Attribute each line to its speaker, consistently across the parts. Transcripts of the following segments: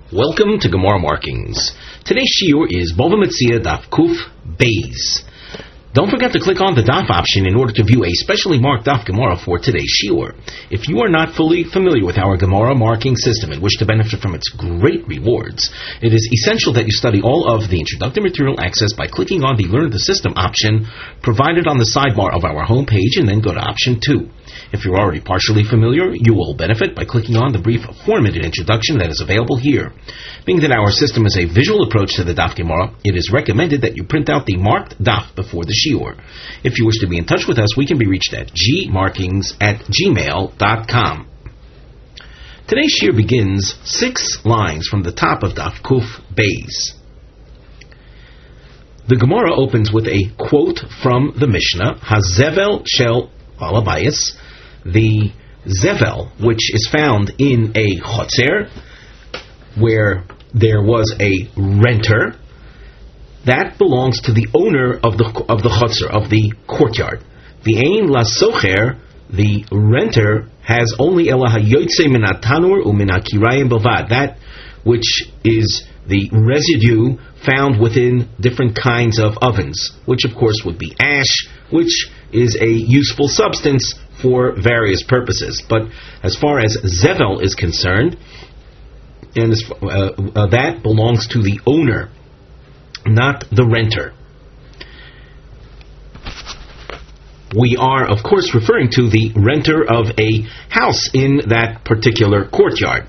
Speaker 1: Welcome to Gemara Markings. Today's shiur is Bava Metzia Daf Kuf Beis. Don't forget to click on the Daf option in order to view a specially marked Daf Gemara for today's shiur. If you are not fully familiar with our Gemara marking system and wish to benefit from its great rewards, it is essential that you study all of the introductory material accessed by clicking on the Learn the System option provided on the sidebar of our homepage and then go to option 2. If you're already partially familiar, you will benefit by clicking on the brief formatted introduction that is available here. Being that our system is a visual approach to the Daf Gemara, it is recommended that you print out the marked Daf before the shiur. If you wish to be in touch with us, we can be reached at gmarkings@gmail.com. Today's shiur begins 6 lines from the top of Daf Kuf Beis. The Gemara opens with a quote from the Mishnah, Hazevel shel Balabayas. The zevel, which is found in a chotzer, where there was a renter, that belongs to the owner of the chotzer, of the courtyard. The ein la socher, the renter, has only ela hayoytze min hatanur umin hakirayim bavad, that which is the residue found within different kinds of ovens, which of course would be ash, which is a useful substance for various purposes. But as far as zevel is concerned, and that belongs to the owner, not the renter. We are, of course, referring to the renter of a house in that particular courtyard.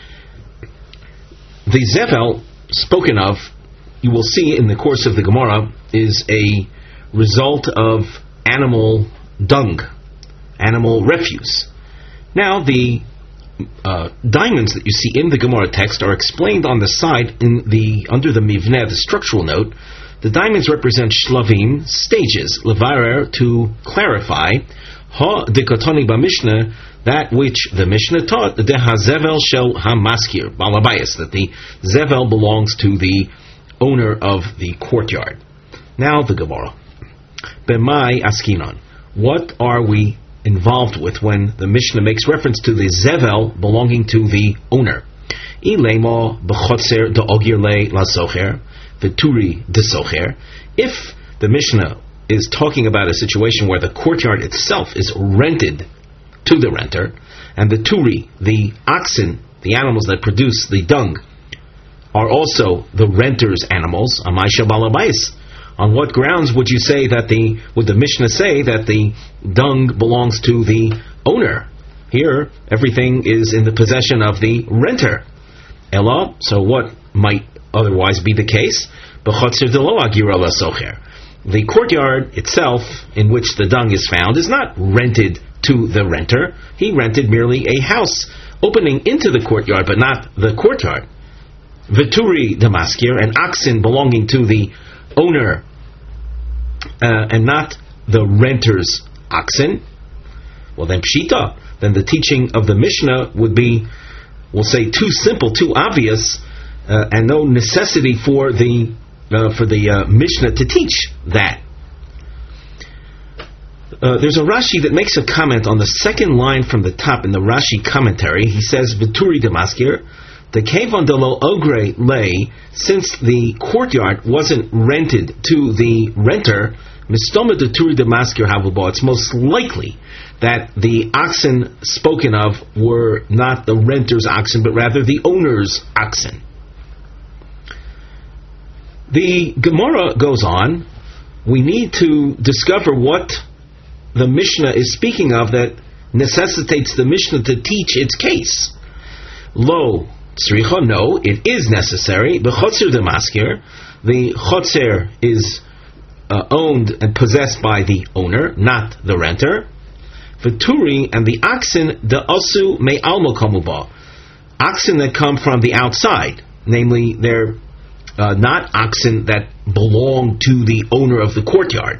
Speaker 1: The zevel spoken of, you will see in the course of the Gemara, is a result of animal dung, animal refuse. Now, the diamonds that you see in the Gemara text are explained on the side under the mivneh, the structural note. The diamonds represent shlavim, stages, levarer, to clarify, ha dekatoni b'mishnah, that which the Mishnah taught, the hazevel shel hamaskir, balabayas, that the zevel belongs to the owner of the courtyard. Now the Gemara. B'mai askinon. What are we involved with when the Mishnah makes reference to the zevel belonging to the owner? Ilemo b'chotzer de'ogir le la socher, v'turi de socher. If the Mishnah is talking about a situation where the courtyard itself is rented to the renter, and the turi, the oxen, the animals that produce the dung, are also the renter's animals, amaisha balabais. On what grounds would you say that would the Mishnah say that the dung belongs to the owner? Here, everything is in the possession of the renter. Ella, so what might otherwise be the case? B'chotzer de lo agira la socher. The courtyard itself, in which the dung is found, is not rented to the renter. He rented merely a house opening into the courtyard, but not the courtyard. Vituri damaskir, an oxen belonging to the owner, and not the renter's oxen. Well, then pshita, then the teaching of the Mishnah would be, we'll say, too simple, too obvious, and no necessity for the Mishnah to teach that. There's a Rashi that makes a comment on the second line from the top in the Rashi commentary. He says, Vituri damaskir, the Kevon de lo ogre lay, since the courtyard wasn't rented to the renter, Mistoma de Turi damaskir havubo, it's most likely that the oxen spoken of were not the renter's oxen, but rather the owner's oxen. The Gemara goes on. We need to discover what the Mishnah is speaking of that necessitates the Mishnah to teach its case. Lo tzricha, no, it is necessary. B'chotzer demaskir, the chotzer is owned and possessed by the owner, not the renter. V'turi, and the oxen, the asu me almo kamuba, oxen that come from the outside, namely they're not oxen that belong to the owner of the courtyard.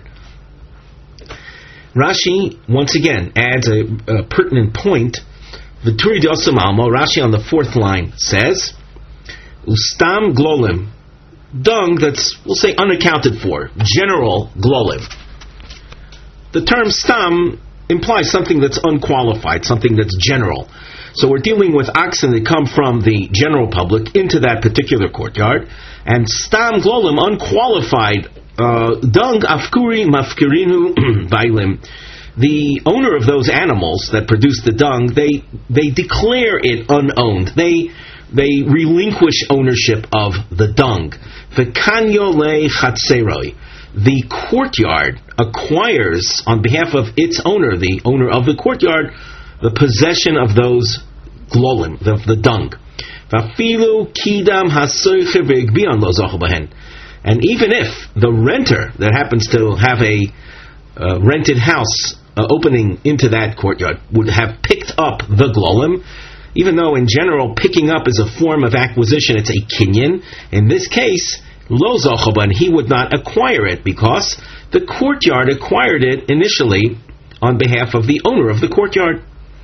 Speaker 1: Rashi, once again, adds a pertinent point. V'turi de asu almo, Rashi on the 4th line says, Ustam glolim, dung that's, we'll say, unaccounted for, general glolim. The term stam implies something that's unqualified, something that's general. So we're dealing with oxen that come from the general public into that particular courtyard, and stam glolim, unqualified dung afkuri mafkirinu bailim. The owner of those animals that produce the dung, they declare it unowned. They relinquish ownership of the dung. V'kanyo le chatseroi. The courtyard acquires on behalf of its owner, the owner of the courtyard, the possession of those glolim, the dung. Vafilu kidam hasoiche ve'igbion lo zochel bahen. And even if the renter that happens to have a rented house opening into that courtyard would have picked up the glolim, even though in general picking up is a form of acquisition, it's a kinyan. In this case, lo zochaban, he would not acquire it because the courtyard acquired it initially on behalf of the owner of the courtyard.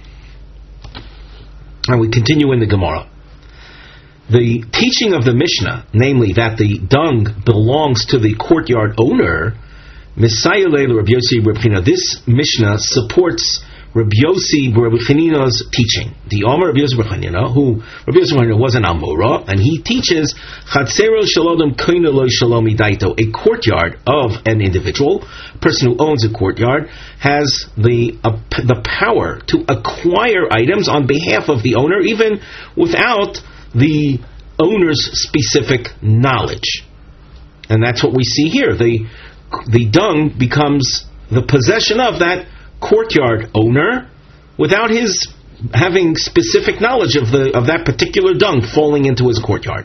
Speaker 1: And we continue in the Gemara. The teaching of the Mishnah, namely that the dung belongs to the courtyard owner, this Mishnah supports Rabbi Yossi Rabbi Chanina's teaching. The Omer Rabbi Yossi Rabbi Chanina, who Rabbi Yossi Rabbi Chanina was an Amora, and he teaches Chatzero Shalodom Koina Lo Shalomi Daito. A courtyard of an individual, a person who owns a courtyard, has the power to acquire items on behalf of the owner, even without the owner's specific knowledge. And that's what we see here. The dung becomes the possession of that courtyard owner without his having specific knowledge of that particular dung falling into his courtyard.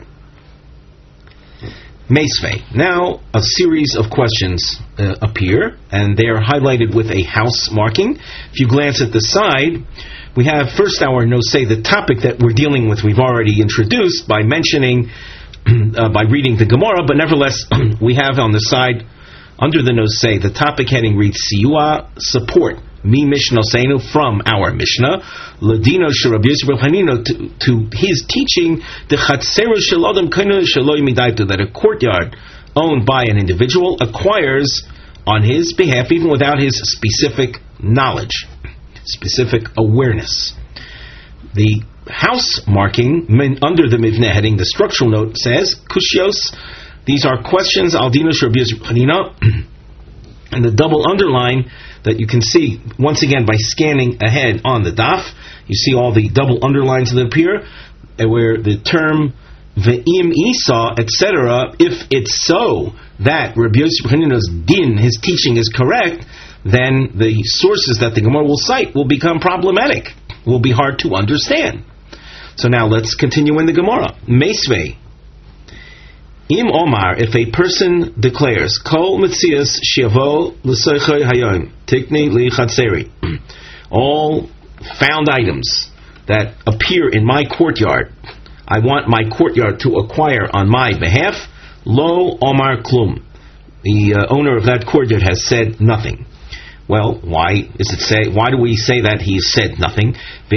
Speaker 1: Meisvei. Now a series of questions appear, and they are highlighted with a house marking. If you glance at the side, we have first our nosei, the topic that we're dealing with we've already introduced by mentioning, by reading the Gemara, but nevertheless we have on the side, under the nosei, the topic heading reads Siyua, support, mi Mishnoseinu, from our Mishnah, Ladino Shirab Yosef Hanino, to his teaching, the Chatzeru Shalodam Kainu Shaloi Midaito, that a courtyard owned by an individual acquires on his behalf, even without his specific knowledge, specific awareness. The house marking under the Mivneh heading, the structural note says, Kushios. These are questions, Aldina Shirab Yosef Hanina, and the double underline that you can see once again by scanning ahead on the daf. You see all the double underlines that appear, where the term ve'im isa, etc. If it's so that Rabbi Yosef Hanina's din, his teaching, is correct, then the sources that the Gemara will cite will become problematic, will be hard to understand. So now let's continue in the Gemara. Meisvei. Im Omar, if a person declares, Kol Metzias Shiavo L'Soichoi Hayom Tikni Li Chatzeri, all found items that appear in my courtyard, I want my courtyard to acquire on my behalf, Lo Omar Klum. The owner of that courtyard has said nothing. Well, why do we say that he said nothing?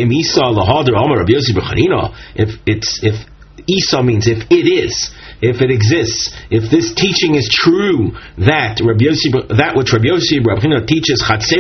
Speaker 1: If Isa means if it is, if it exists, if this teaching is true, that which Rabbi Yossi Rabbi Chanina teaches,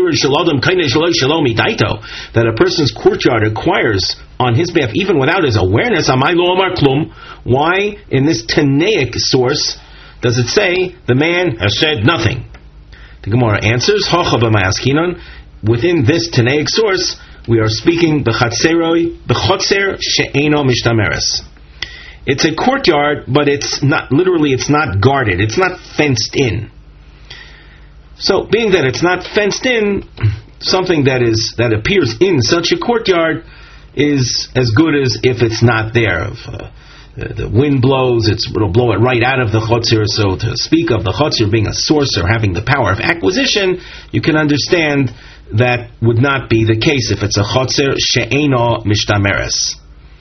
Speaker 1: that a person's courtyard acquires on his behalf even without his awareness, why in this Tanaic source does it say the man has said nothing? The Gemara answers, within this Tanaic source, we are speaking b'chotzer she'eno mishtameres. It's a courtyard, but it's not guarded. It's not fenced in. So, being that it's not fenced in, something that appears in such a courtyard is as good as if it's not there. If the wind blows, it'll blow it right out of the chotzer. So, to speak of the chotzer being a source or having the power of acquisition, you can understand that would not be the case if it's a chotzer she'eno mishtameres.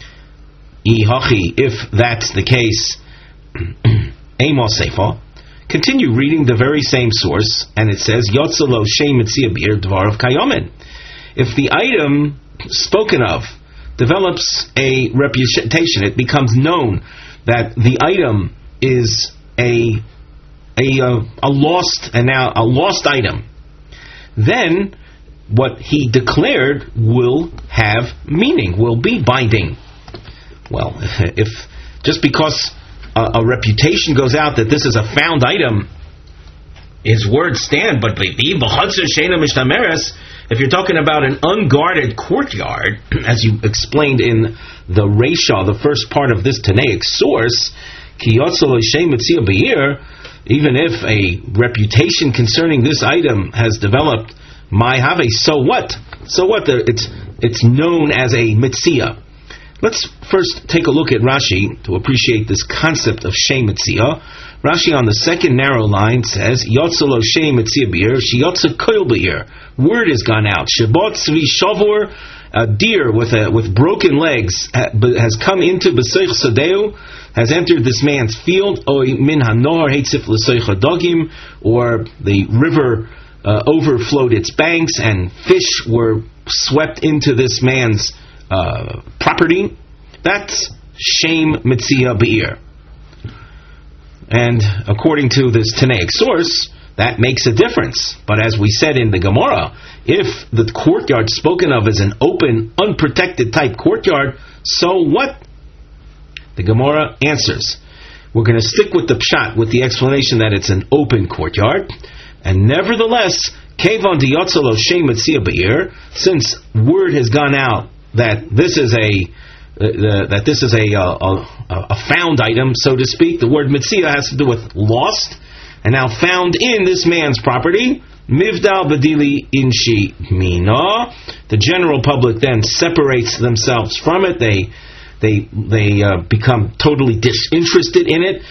Speaker 1: If that's the case, Amos Seifa, continue reading the very same source, and it says, Yotzalo Shem Mitzia Bir Dvar of Kayomen. If the item spoken of develops a reputation, it becomes known that the item is a lost item, then what he declared will have meaning, will be binding. Well, if just because a reputation goes out that this is a found item, his words stand, but if you're talking about an unguarded courtyard, as you explained in the Reisha, the first part of this Tanaic source, even if a reputation concerning this item has developed, so what? So what? It's known as a mitzia. Let's first take a look at Rashi to appreciate this concept of Shem Mitzia. Rashi on the second narrow line says, Yotzalo Shem Mitzia Be'ir, Shiyotza Koil Be'ir. Word has gone out. Shabbat Tzvi Shavor, a deer with broken legs, has come into B'seich Sadeu, has entered this man's field, Oy Min Hanor Heitzif L'Seich Dogim, or the river overflowed its banks and fish were swept into this man's property. That's Shem Mitzia Be'ir. And according to this Tanaic source, that makes a difference. But as we said in the Gemara, if the courtyard spoken of is an open, unprotected type courtyard, so what? The Gemara answers, we're going to stick with the pshat, with the explanation that it's an open courtyard, and nevertheless, Kevon Diyotzalo Shem Mitzia Be'ir, since word has gone out that this is a found item, so to speak. The word mitzia has to do with lost, and now found in this man's property. Mivdal Badili Inshi Mina. The general public then separates themselves from it. They become totally disinterested in it.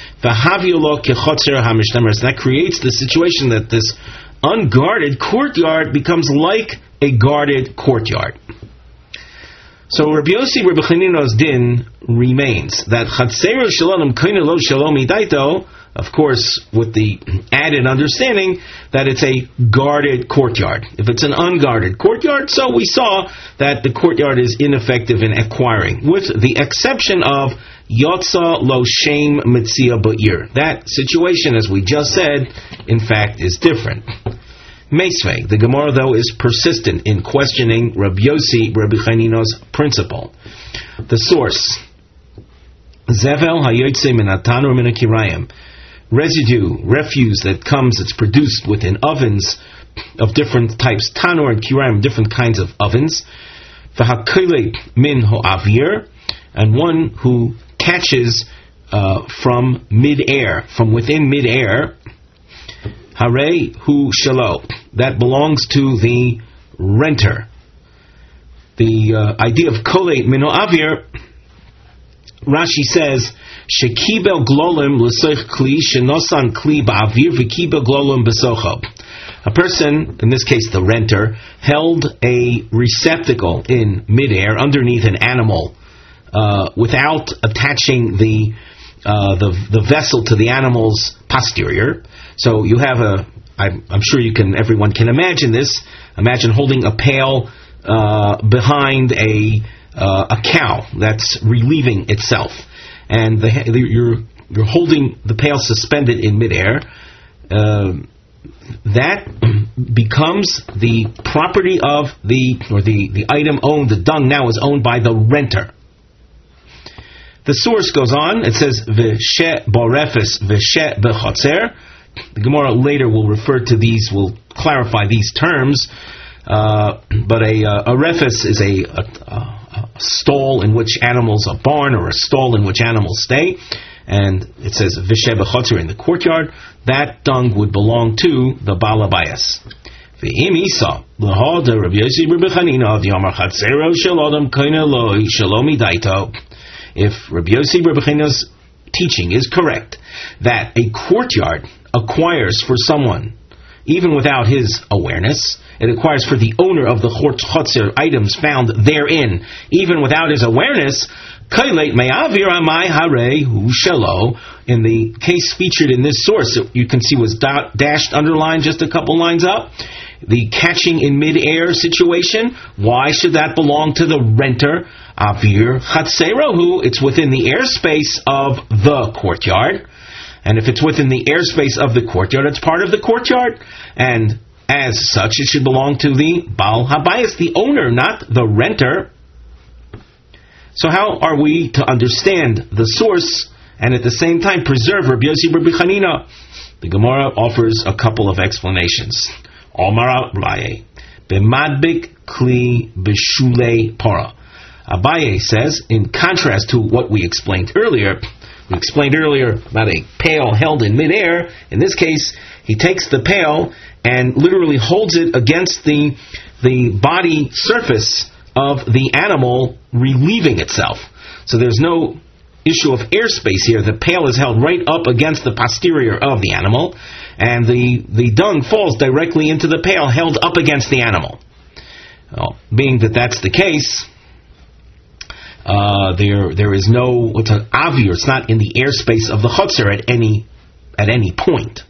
Speaker 1: That creates the situation that this unguarded courtyard becomes like a guarded courtyard. So Rabbi Yossi Rabbi Chanina's din remains that Chatzero Shalom Kaina Lo Shalom Idaito, of course, with the added understanding that it's a guarded courtyard. If it's an unguarded courtyard, so we saw that the courtyard is ineffective in acquiring, with the exception of Yotza Lo Shem Mitzia Ba'ir. That situation, as we just said, in fact, is different. Meisvei, the Gemara, though, is persistent in questioning Rabbi Yossi, Rabbi Chanina's principle. The source, Zevel hayotze min hatanur min hakirayim, residue, refuse that comes, it's produced within ovens of different types, tanur and kirayim, different kinds of ovens, v'hakolei min ho'avir, and one who catches from mid-air, from within mid-air, Harei hu shalo, that belongs to the renter. The idea of kolei mino avir, Rashi says, shekibel glolim l'soich kli shenosan kli ba'avir v'kibel glolim b'socho. A person, in this case the renter, held a receptacle in midair underneath an animal without attaching the vessel to the animal's posterior. So you have I'm sure everyone can imagine this. Imagine holding a pail behind a cow that's relieving itself, and you're holding the pail suspended in midair. That becomes the property of the item owned. The dung now is owned by the renter. The source goes on. It says v'she borefes v'she b'chotzer. The Gemara later will refer to these, will clarify these terms. But a refes is a stall in which animals, a barn or a stall in which animals stay. And it says v'she b'chotzer in the courtyard. That dung would belong to the Baal Habayis. V'im isa l'hada Rabbi Yossi Rabbi Chanina of Yamar Chatzero shel Adam Kaina Loi Shalom Idaito. If Rabbi Yossi Rabbi Chanina's teaching is correct, that a courtyard acquires for someone, even without his awareness, it acquires for the owner of the chotzer items found therein, even without his awareness, in the case featured in this source, you can see was dashed, underlined just a couple lines up. The catching in mid-air situation, why should that belong to the renter? Avir chatzerahu, it's within the airspace of the courtyard. And if it's within the airspace of the courtyard, it's part of the courtyard. And As such, it should belong to the Baal Habayis, the owner, not the renter. So how are we to understand the source and at the same time preserve Rabbi Yossi Rabbi Chanina? The Gemara offers a couple of explanations. Omar Abaye, b'madbik kli b'shulei para. Abaye says, in contrast to what we explained earlier about a pail held in midair. In this case, he takes the pail and literally holds it against the body surface of the animal relieving itself. So there's no issue of airspace here. The pail is held right up against the posterior of the animal, and the dung falls directly into the pail held up against the animal. Well, being that that's the case, there is no, what's an avir, it's not in the airspace of the chotzer at any point.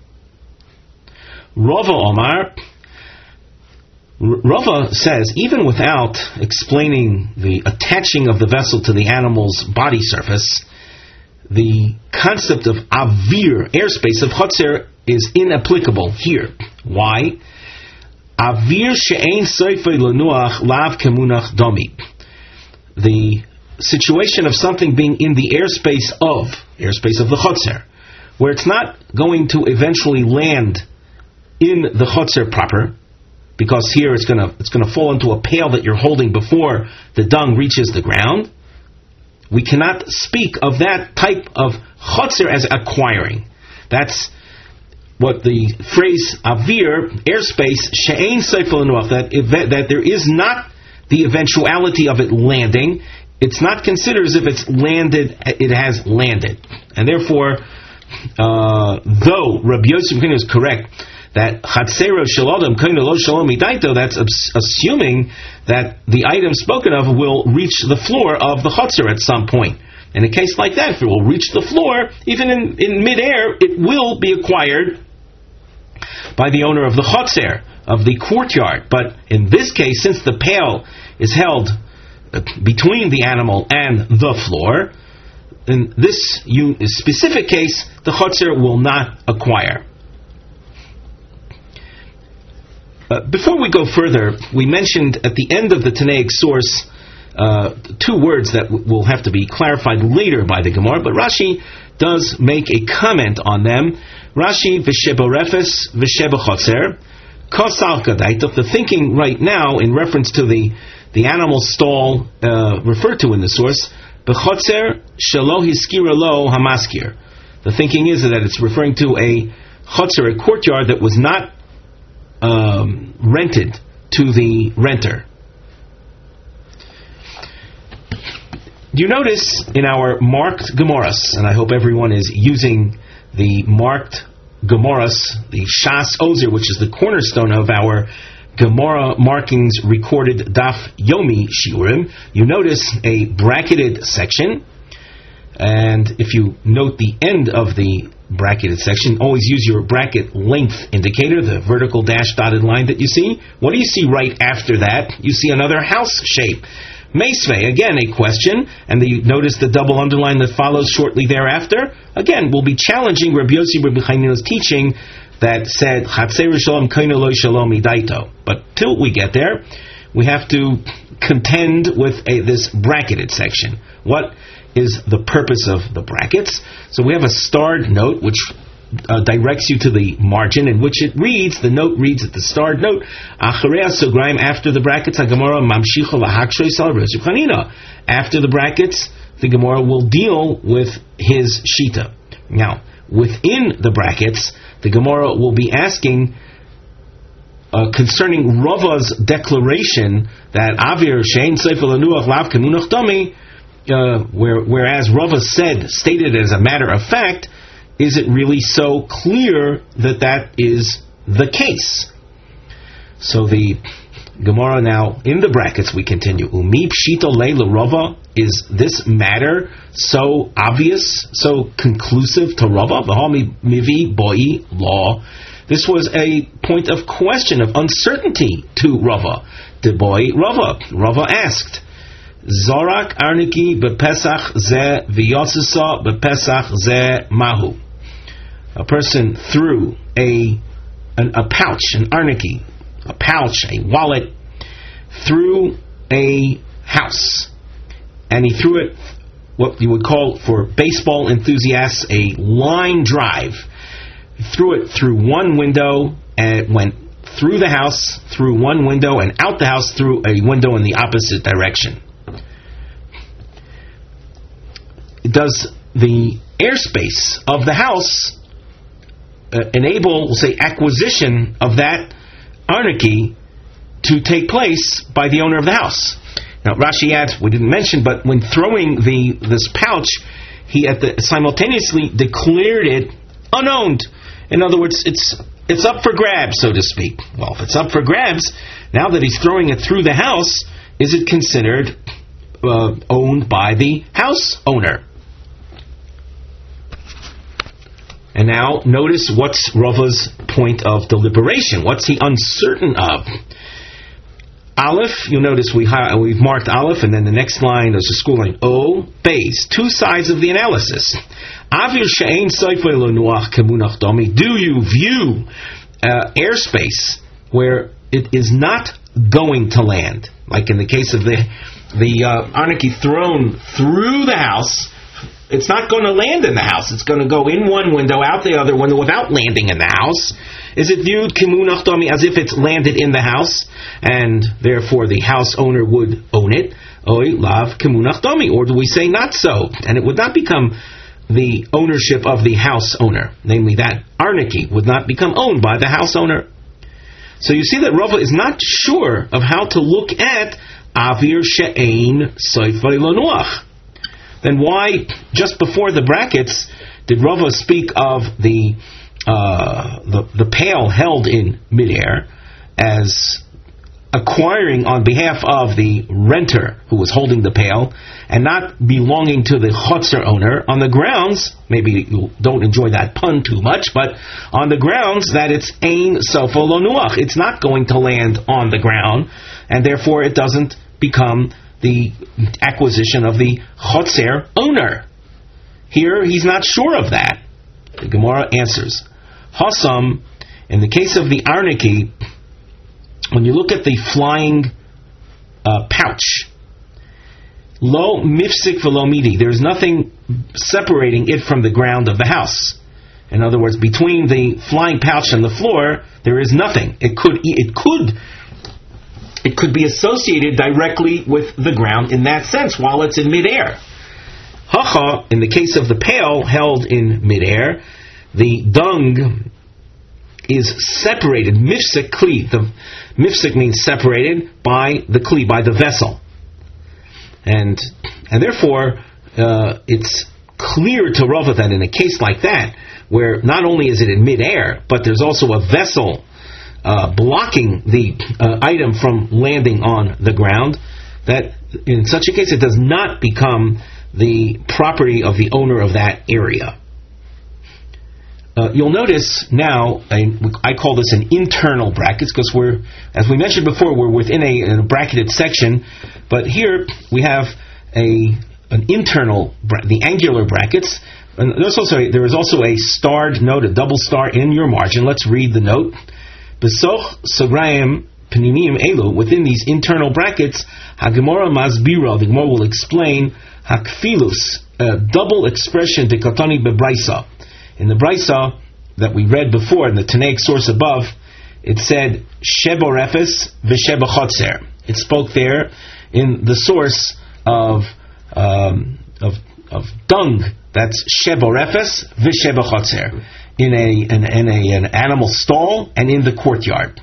Speaker 1: Rava says, even without explaining the attaching of the vessel to the animal's body surface, the concept of avir, airspace of chotzer, is inapplicable here. Why? Avir she'ein soifei lenuach lav kemunach domi. The situation of something being in the airspace of the chotzer, where it's not going to eventually land in the chotzer proper, because here it's going to fall into a pail that you're holding before the dung reaches the ground. We cannot speak of that type of chotzer as acquiring. That's what the phrase avir, airspace, she'ein seifel enuach, that there is not the eventuality of it landing. It's not considered as if it's landed, it has landed. And therefore, though Rabbi Yosef is correct that chatzero shel adam kaina lo shalom midaito, that's assuming that the item spoken of will reach the floor of the chotzer at some point. In a case like that, if it will reach the floor, even in midair, it will be acquired by the owner of the chotzer, of the courtyard. But in this case, since the pail is held between the animal and the floor, in this specific case, the chotzer will not acquire. Before we go further, we mentioned at the end of the Tanaic source two words that will have to be clarified later by the Gemara, but Rashi does make a comment on them. Rashi, v'sheborefes v'shebechotzer, kosal kadaitov. The thinking right now in reference to the animal stall referred to in the source, b'chotzer shelo hiskira lo hamaskir. The thinking is that it's referring to a chotzer, a courtyard that was not rented to the renter. Do you notice in our marked Gemaras, and I hope everyone is using the marked Gemaras, the Shas Ozer, which is the cornerstone of our Gemara markings recorded Daf Yomi Shiurim, you notice a bracketed section, and if you note the end of the bracketed section, always use your bracket length indicator, the vertical dash dotted line that you see. What do you see right after that? You see another house shape. Meisvei, again a question, and you notice the double underline that follows shortly thereafter. Again, we'll be challenging Rabbi Yossi Rabbi Chanina's teaching that said Chatzer Shalom Kaina Lo Shalom Idaito. But till we get there, we have to contend with this bracketed section. What is the purpose of the brackets? So we have a starred note which directs you to the margin, in which it reads, the note reads at the starred note, Acharei Sograim, after the brackets, HaGemara Mamshicha Lahakshoi Sal Rabbi Yossi Chanina. After the brackets, the Gemara will deal with his shita. Now, within the brackets, the Gemara will be asking concerning Rava's declaration that Avir Shein Seifel Anuach Lav Kemunach Dami, whereas Rava stated as a matter of fact, is it really so clear that is the case? So the Gemara now, in the brackets, we continue. Umi pshito leila Rava, is this matter so obvious, so conclusive to Rava? V'ha mivi boi law. This was a point of question, of uncertainty to Rava. De boi Rava. Rava asked, Zorak arniki bepesach ze v'yotzisa bepesach ze mahu. A person threw a a pouch, an arniki, a pouch, a wallet, through a house. And he threw it, what you would call for baseball enthusiasts, a line drive. He threw it through one window, and it went through the house, through one window, and out the house through a window in the opposite direction. Does the airspace of the house enable, we'll say, acquisition of that arniki to take place by the owner of the house? Now, Rashi adds, we didn't mention, but when throwing this pouch, he simultaneously declared it unowned. In other words, it's up for grabs, so to speak. Well, if it's up for grabs, now that he's throwing it through the house, is it considered owned by the house owner? And now, notice what's Rava's point of deliberation. What's he uncertain of? Aleph, you'll notice we've marked Aleph, and then the next line, there's a school line, O, Beis. Two sides of the analysis. Avir she'ein soifei lo nuach kemunach domi. Do you view airspace where it is not going to land? Like in the case of the arniki thrown through the house, it's not going to land in the house. It's going to go in one window, out the other window, without landing in the house. Is it viewed kimunach domi as if it's landed in the house, and therefore the house owner would own it? Oi lav kimunach domi. Or do we say not so, and it would not become the ownership of the house owner, namely that arniki would not become owned by the house owner? So you see that Rava is not sure of how to look at avir she'ein soifei lo nuach. Then why, just before the brackets, did Rava speak of the pail held in midair as acquiring on behalf of the renter who was holding the pail and not belonging to the chotzer owner, on the grounds, maybe you don't enjoy that pun too much, but on the grounds that it's ein sofo lo nuach, it's not going to land on the ground, and therefore it doesn't become the acquisition of the chotzer owner. Here, he's not sure of that. The Gemara answers, Hasam, in the case of the arniki, when you look at the flying pouch, lo mifsik v'lo midi, there's nothing separating it from the ground of the house. In other words, between the flying pouch and the floor, there is nothing. It could be associated directly with the ground in that sense while it's in midair. Hacha, in the case of the pail held in midair, the dung is separated. Mifsek kli. The mifsek means separated by the kli, by the vessel. And therefore, it's clear to Rava that in a case like that, where not only is it in midair, but there's also a vessel blocking the item from landing on the ground, that in such a case it does not become the property of the owner of that area. You'll notice now, I call this an internal brackets, because we're, as we mentioned before, we're within a bracketed section, but here we have an internal, the angular brackets. And there is also a starred note, a double star in your margin. Let's read the note. Besoch Sograyim Panimim Elu, within these internal brackets, Hagemora Masbira, the Gemara will explain Hakfilus, a double expression Dekatani Bebraisa. In the Braisa that we read before, in the Tanaic source above, it said Shebo Refes v'Shebo Chotzer. It spoke there in the source of dung. That's Shebo Refes v'Shebo Chotzer. In an animal stall and in the courtyard.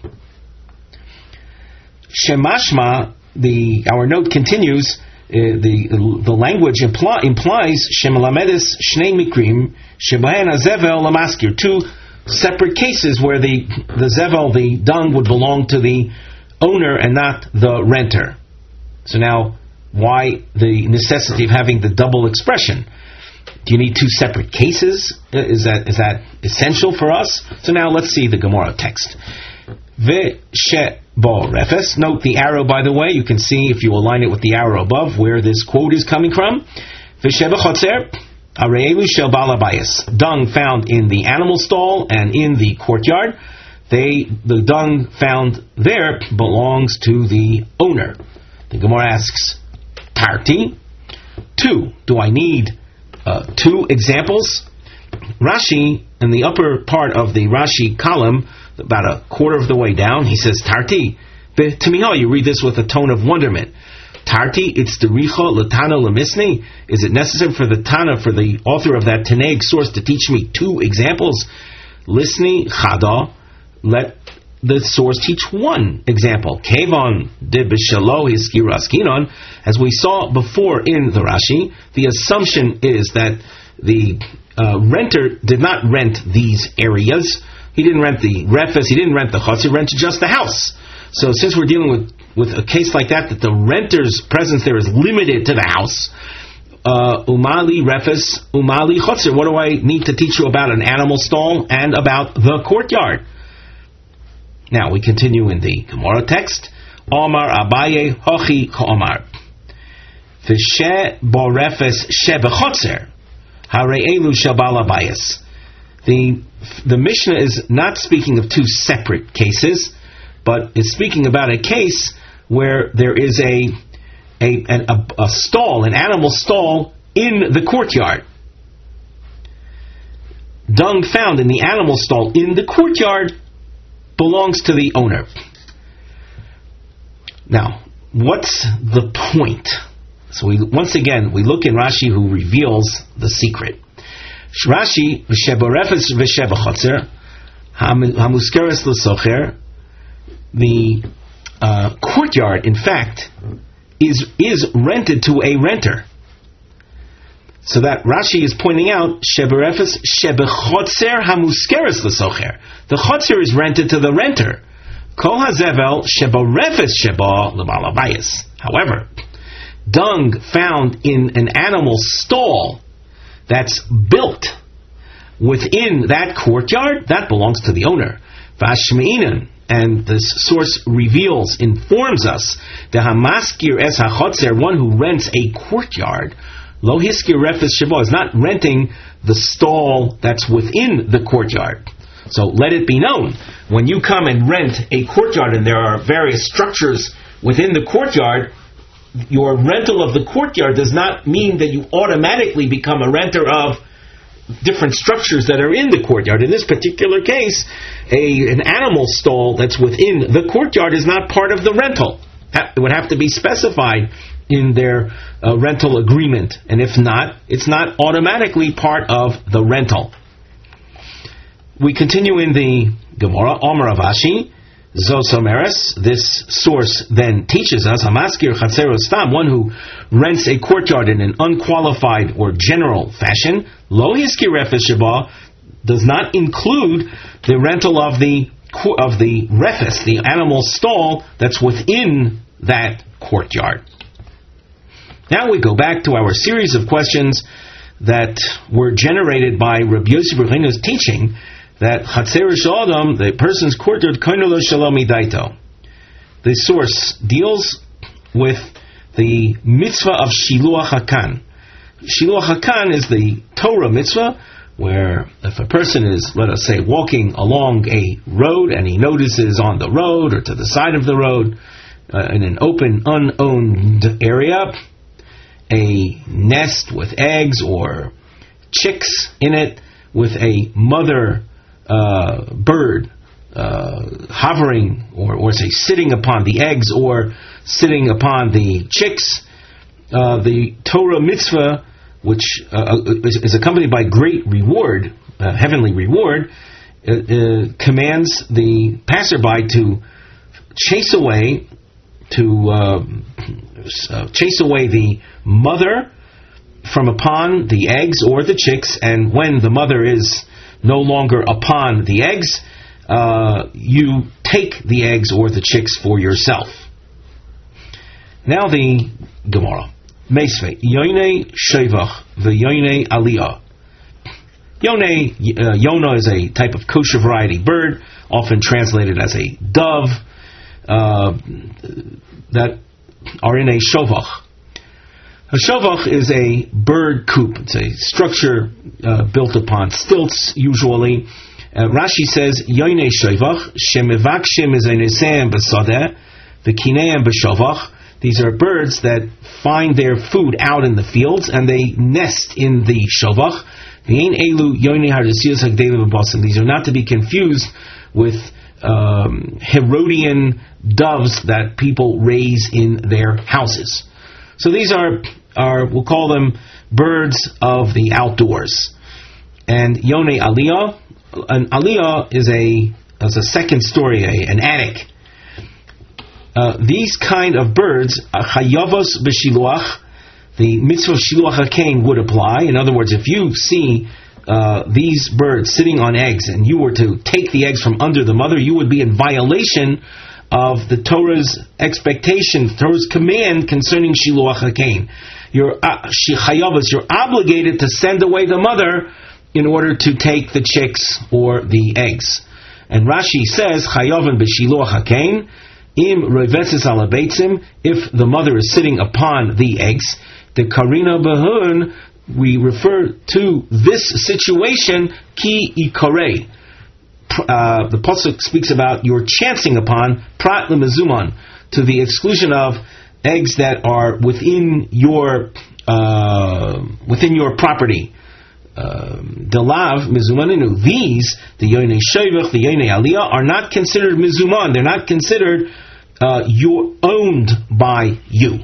Speaker 1: Shemashma, our note continues, the language implies Shemalamedes Shnei Mikrim Shebahen Azevel Lamaskir, two separate cases where the zevel, the dung, would belong to the owner and not the renter. So now, why the necessity of having the double expression? Do you need two separate cases? Is that essential for us? So now let's see the Gemara text. V'shebo refes. Note the arrow, by the way. You can see, if you align it with the arrow above, where this quote is coming from. V'shebo chotzer areelu shel bal habayis. Dung found in the animal stall and in the courtyard. the dung found there belongs to the owner. The Gemara asks, Tarti? 2. Do I need 2 examples? Rashi, in the upper part of the Rashi column, about a quarter of the way down, he says, Tarti. Tamiha, you read this with a tone of wonderment. Tarti, it's the Richa Latana Lamisni. Is it necessary for the Tana, for the author of that Tanaic source, to teach me 2 examples? Lisni Chada, let the source teach 1 example. Kevon de Bishalo Hiskiraskinon, as we saw before in the Rashi, the assumption is that the renter did not rent these areas. He didn't rent the refes, he didn't rent the chutz, he rented just the house. So since we're dealing with a case like that the renter's presence there is limited to the house, umali refes, umali chutz, what do I need to teach you about an animal stall and about the courtyard? Now we continue in the Gemara text. Omar Abaye Hochi Ka'omar V'she bo refes she b'chotzer Harei elu shabal abayas. The Mishnah is not speaking of 2 separate cases, but is speaking about a case where there is a stall, an animal stall in the courtyard. Dung found in the animal stall in the courtyard belongs to the owner. Now, what's the point? So once again, we look in Rashi, who reveals the secret. Rashi, v'sheborefes v'shebachotzer, hamuskeres l'socher, the courtyard, in fact, is rented to a renter. So that Rashi is pointing out, sheborefes shebechotzer hamuskeres l'socher. The chotzer is rented to the renter. Kol hazevel sheborefes sheba l'bal abayis. However, dung found in an animal stall that's built within that courtyard, that belongs to the owner. Vashmeinan, and this source informs us, the hamaskir es hachotzer, one who rents a courtyard, lo hiskir refes sheba, is not renting the stall that's within the courtyard. So let it be known, when you come and rent a courtyard and there are various structures within the courtyard, your rental of the courtyard does not mean that you automatically become a renter of different structures that are in the courtyard. In this particular case, an animal stall that's within the courtyard is not part of the rental. It would have to be specified in their rental agreement, and if not, it's not automatically part of the rental. We continue in the Gemara, Omer Avashi, Zosomeres. This source then teaches us, Hamaskir Chatzero Stam, one who rents a courtyard in an unqualified or general fashion, Lo Hiskir Refes Sheba, does not include the rental of the refes, the animal stall that's within that courtyard. Now we go back to our series of questions that were generated by Rabbi Yossi Berliner's teaching that Chatzer Shalom, the person's courtyard, Kainolo Shalom Idaito. The source deals with the mitzvah of Shiluach HaKan. Shiluach HaKan is the Torah mitzvah, where if a person is, let us say, walking along a road and he notices on the road or to the side of the road, in an open, unowned area, a nest with eggs or chicks in it with a mother bird hovering or say sitting upon the eggs or sitting upon the chicks, the Torah mitzvah, which is accompanied by great reward, heavenly reward, commands the passerby to chase away the mother from upon the eggs or the chicks, and when the mother is no longer upon the eggs, you take the eggs or the chicks for yourself. Now the Gemara. Meisvei, Yonei Shevach, V'Yonei Aliyah. Yonah is a type of kosher variety bird, often translated as a dove, that are in a shovach. A shovach is a bird coop. It's a structure built upon stilts, usually, Rashi says, Yoinei Shoivach, Shemevakshim Ezenesem B'Sadeh, V'Kineim B'Shovach. These are birds that find their food out in the fields, and they nest in the Shovach. V'Ein Elu Yoinei Hardesius Hagdeva B'Basim. These are not to be confused with Herodian doves that people raise in their houses. So these are we'll call them birds of the outdoors. And Yonei Aliyah, an Aliyah is a second story, an attic. These kind of birds, Chayavos b'Shiluach, the mitzvah of Shiluach HaKain would apply. In other words, if you see these birds sitting on eggs and you were to take the eggs from under the mother, you would be in violation of the Torah's expectation, Torah's command concerning Shiluach HaKain. You're obligated to send away the mother in order to take the chicks or the eggs. And Rashi says, Chayavan b'Shiluach HaKain, im roivetzes ala beitzim, if the mother is sitting upon the eggs, the karina bahun, we refer to this situation, ki ikorei. The pasuk speaks about your chancing upon prat lemezuman, to the exclusion of eggs that are within your property. Delav mizumaninu. These, the yonei shevach, the yonei aliyah, are not considered mizuman. They're not considered owned by you.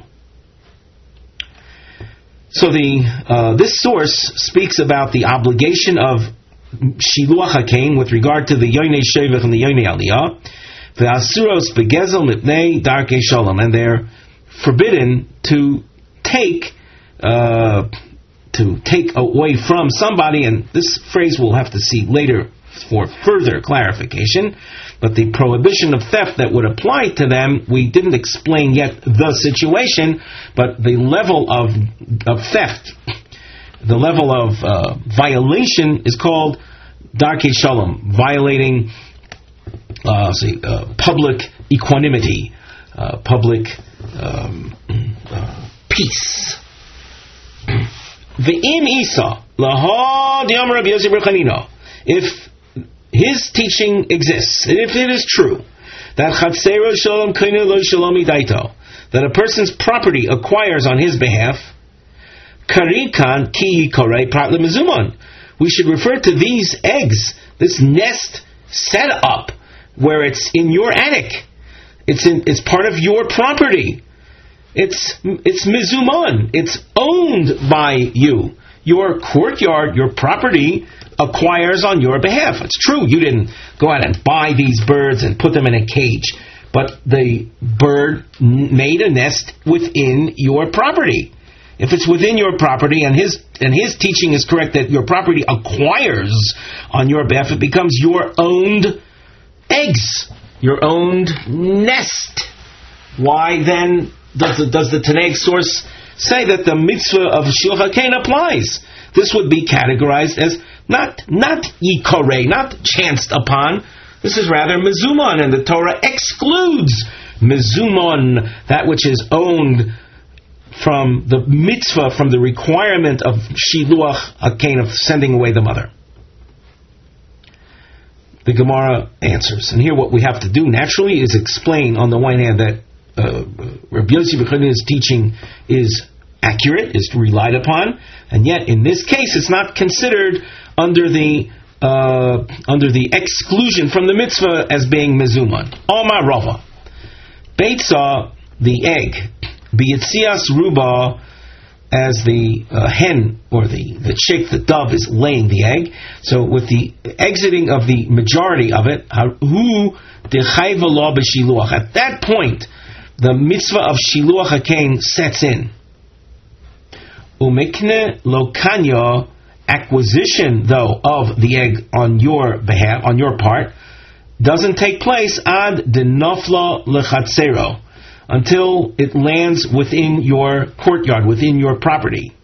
Speaker 1: So this source speaks about the obligation of Shiluach HaKain with regard to the Yonei Shevach and the Yonei Aliyah. Ve'asuros begezel mipnei darkei shalom, and they're forbidden to take away from somebody, and this phrase we'll have to see later for further clarification. But the prohibition of theft that would apply to them, we didn't explain yet the situation, but the level of theft, the level of violation is called darkei shalom, violating public equanimity, public peace. Ve'im isa laha di'am Rabbi Yosef bar Chanina, if his teaching exists, and if it is true that chatzero shalom kainu lo shalom idaito, that a person's property acquires on his behalf, karikan ki korei prat lemezuman, we should refer to these eggs, this nest set up where it's in your attic, it's part of your property, it's mizuman, it's owned by you. Your courtyard, your property, acquires on your behalf. It's true, you didn't go out and buy these birds and put them in a cage, but the bird made a nest within your property. If it's within your property, and his teaching is correct that your property acquires on your behalf, it becomes your owned eggs, your owned nest. Why then does the Tanaic source say that the mitzvah of Shiluach HaKain applies? This would be categorized as not yikorei, not chanced upon. This is rather mizuman, and the Torah excludes mizuman, that which is owned, from the mitzvah, from the requirement of Shiluach HaKain, of sending away the mother. The Gemara answers, and here what we have to do naturally is explain on the one hand that Rabbi Yosef bar Chanina's teaching is accurate, is relied upon, and yet in this case it's not considered under the exclusion from the mitzvah as being mezuman. Omar Rava, Beitza, the egg, B'yitzias ruba, as the hen or the chick, the dove, is laying the egg. So with the exiting of the majority of it, hu dechayva lo b'shiluach. At that point, the mitzvah of Shiluach HaKain sets in. Umikne lo kanya, acquisition though of the egg on your behalf, on your part, doesn't take place ad denofla lechatzero, until it lands within your courtyard, within your property.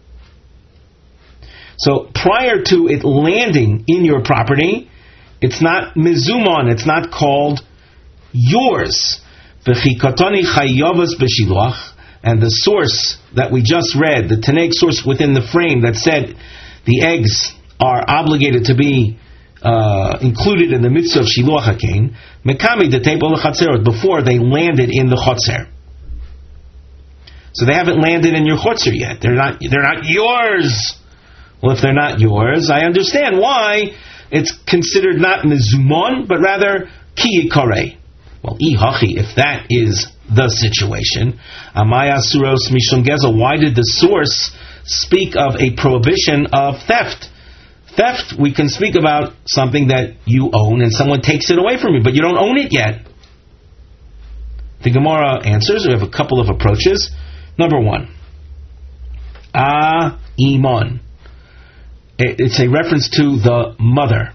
Speaker 1: So prior to it landing in your property, it's not mizumon, it's not called yours. V'chikatani chayavas b'shiluach, and the source that we just read, the Tanaic source within the frame that said the eggs are obligated to be included in the mitzvah of Shiluach HaKain, Mekami the table Chatzerot, before they landed in the Chotzer. So they haven't landed in your Chotzer yet. They're not yours. Well, if they're not yours, I understand why it's considered not mezumon, but rather ki yikareh. Well, ihachi, if that is the situation, amaya suros mishum gezel, why did the source speak of a prohibition of theft? Theft, we can speak about something that you own and someone takes it away from you, but you don't own it yet. The Gemara answers, we have a couple of approaches. Number one, iman. It's a reference to the mother.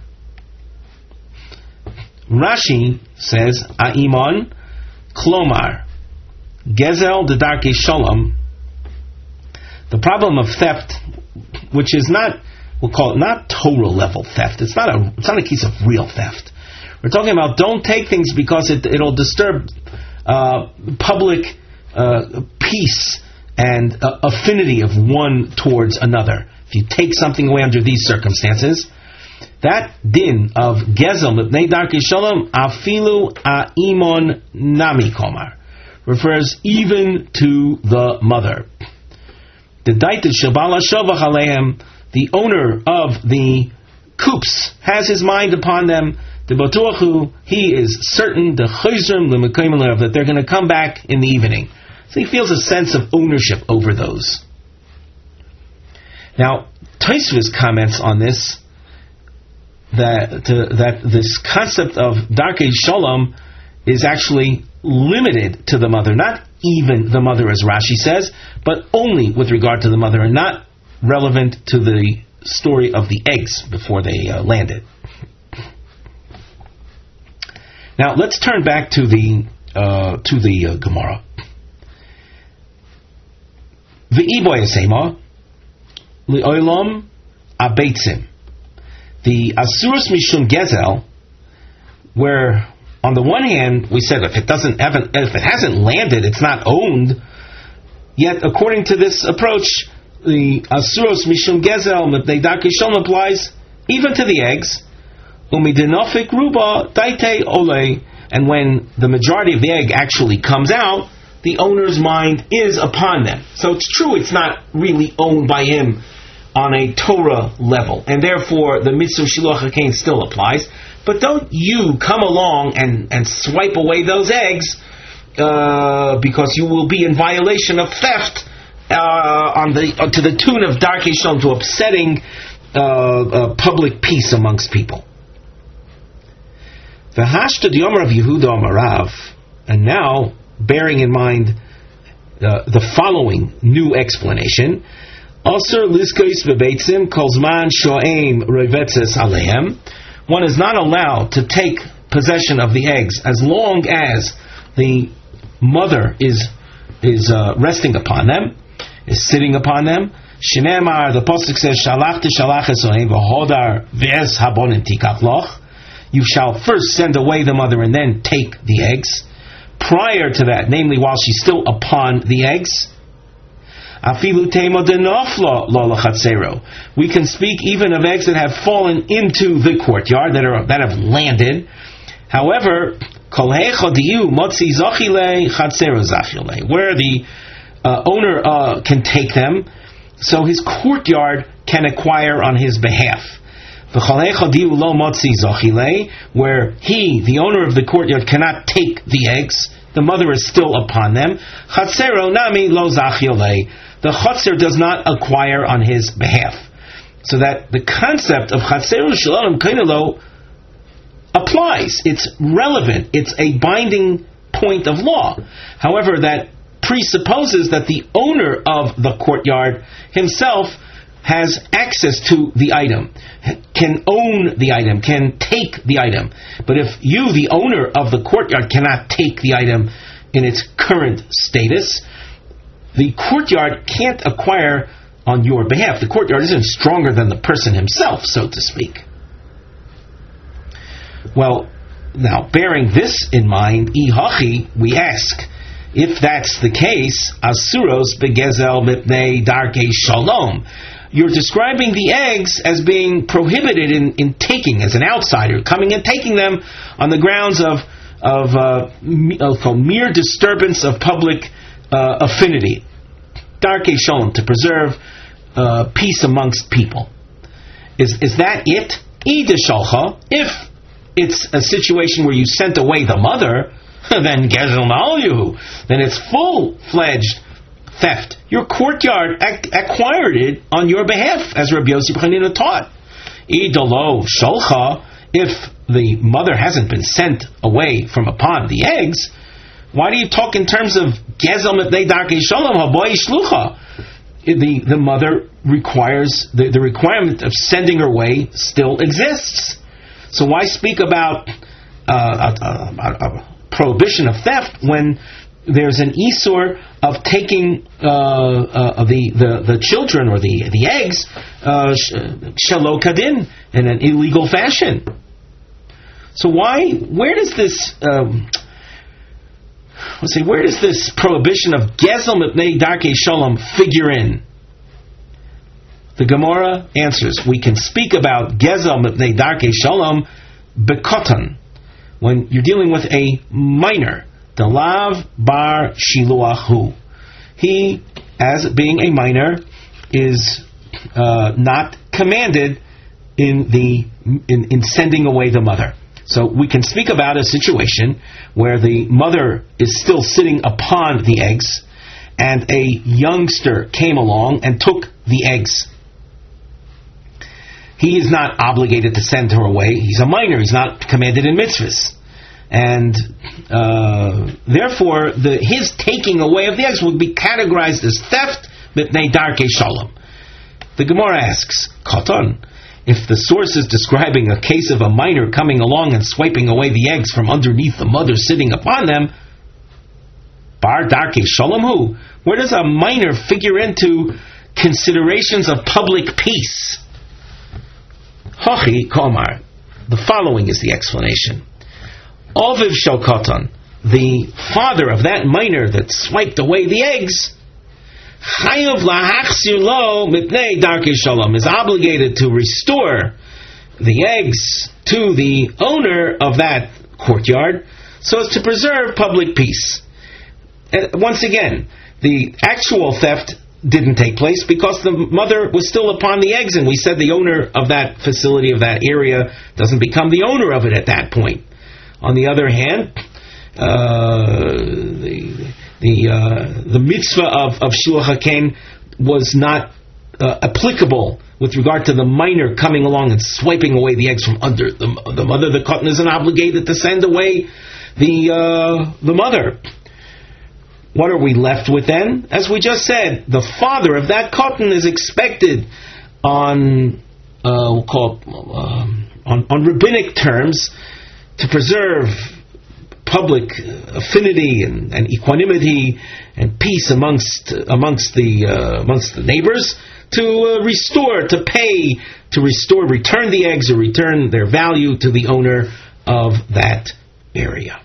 Speaker 1: Rashi says, A'iman, Klomar, Gezel de Darkei Shalom. The problem of theft, which is not, we'll call it not Torah level theft. It's not a case of real theft. We're talking about don't take things because it'll disturb public peace and affinity of one towards another. If you take something away under these circumstances, that din of Gezel Mipnei Darkei Shalom Afilu A'imon Nami Komar refers even to the mother. The Daita Shabala Shavach Alehem, the owner of the coops, has his mind upon them. The Batuachu, he is certain, the Chayzrim, the Mekayim, that they're going to come back in the evening. So he feels a sense of ownership over those. Now, Tosfos comments on this, that this concept of Darkei Shalom is actually limited to the mother, not even the mother as Rashi says, but only with regard to the mother and not relevant to the story of the eggs before they landed. Now let's turn back to the Gemara. V'iboyasema li'olam abeitzim. The Asurus Mishum Gezel, where on the one hand we said if it hasn't landed, it's not owned. Yet according to this approach, the Asurus Mishum Gezel Mipnei Darkei Shalom applies even to the eggs. Umidinofik ruba daite ole, and when the majority of the egg actually comes out, the owner's mind is upon them. So it's true, it's not really owned by him on a Torah level, and therefore the mitzvah Shiluach HaKain still applies. But don't you come along and swipe away those eggs because you will be in violation of theft to the tune of Darkei Shalom, to upsetting public peace amongst people. V'hashta d'yomer of Yehuda Amarav, and now bearing in mind the following new explanation. Aser liskos bebeitzim kol zman sho'eim rovetzes alehem. One is not allowed to take possession of the eggs as long as the mother is resting upon them, is sitting upon them. Shneimar, the pasuk says, Shalachti shalach esohem v'hodar v'ez habonim tikach loch. You shall first send away the mother and then take the eggs. Prior to that, namely while she's still upon the eggs, we can speak even of eggs that have fallen into the courtyard, that have landed. However, where the owner can take them, so his courtyard can acquire on his behalf. Where he, the owner of the courtyard, cannot take the eggs, the mother is still upon them. The Chatzer does not acquire on his behalf. So that the concept of Chatzeru Shalom Kainelo applies. It's relevant. It's a binding point of law. However, that presupposes that the owner of the courtyard himself has access to the item, can own the item, can take the item. But if you, the owner of the courtyard, cannot take the item in its current status, the courtyard can't acquire on your behalf. The courtyard isn't stronger than the person himself, so to speak. Well, now, bearing this in mind, ihachi, we ask, if that's the case, asuros begezel mipnei darkei shalom, you're describing the eggs as being prohibited in taking taking, as an outsider, coming and taking them on the grounds of mere disturbance of public affinity. Darkei Shalom, to preserve peace amongst people. Is that it? Ida Shalcha, if it's a situation where you sent away the mother, then Gezel Ma'alyu, then it's full-fledged theft. Your courtyard acquired it on your behalf, as Rabbi Yossi Chanina taught. Idolo Shalcha, if the mother hasn't been sent away from upon the eggs, why do you talk in terms of Gezel Mipnei Darkei Shalom Haboy Shlucha? The mother requires, the requirement of sending her away still exists. So why speak about a prohibition of theft when there's an isur of taking the children or the eggs shelo kadin in an illegal fashion? So where does this prohibition of Gezel Mipnei Darkei Shalom figure in? The Gemara answers, we can speak about Gezel Mipnei Darkei Shalom bekotan, when you're dealing with a minor, Dalav bar shiluahu. He, as being a minor, is not commanded in sending away the mother. So we can speak about a situation where the mother is still sitting upon the eggs, and a youngster came along and took the eggs. He is not obligated to send her away. He's a minor. He's not commanded in mitzvahs. And therefore, his taking away of the eggs would be categorized as theft, mitnei darkei shalom. The Gemara asks, Katan, if the source is describing a case of a minor coming along and swiping away the eggs from underneath the mother sitting upon them, bar darkei shalom hu, where does a minor figure into considerations of public peace? Hachi komar, the following is the explanation. Oviv shel katan, the father of that minor that swiped away the eggs, chayav lahachzir lo mitnei darkei shalom, is obligated to restore the eggs to the owner of that courtyard so as to preserve public peace. And once again, the actual theft didn't take place because the mother was still upon the eggs, and we said the owner of that facility, of that area, doesn't become the owner of it at that point. On the other hand, the mitzvah of Shiluach HaKen was not applicable with regard to the minor coming along and swiping away the eggs from under the mother. The cotton isn't obligated to send away the mother. What are we left with then? As we just said, the father of that cotton is expected on rabbinic terms to preserve public affinity and equanimity and peace amongst the neighbors, to return the eggs or return their value to the owner of that area.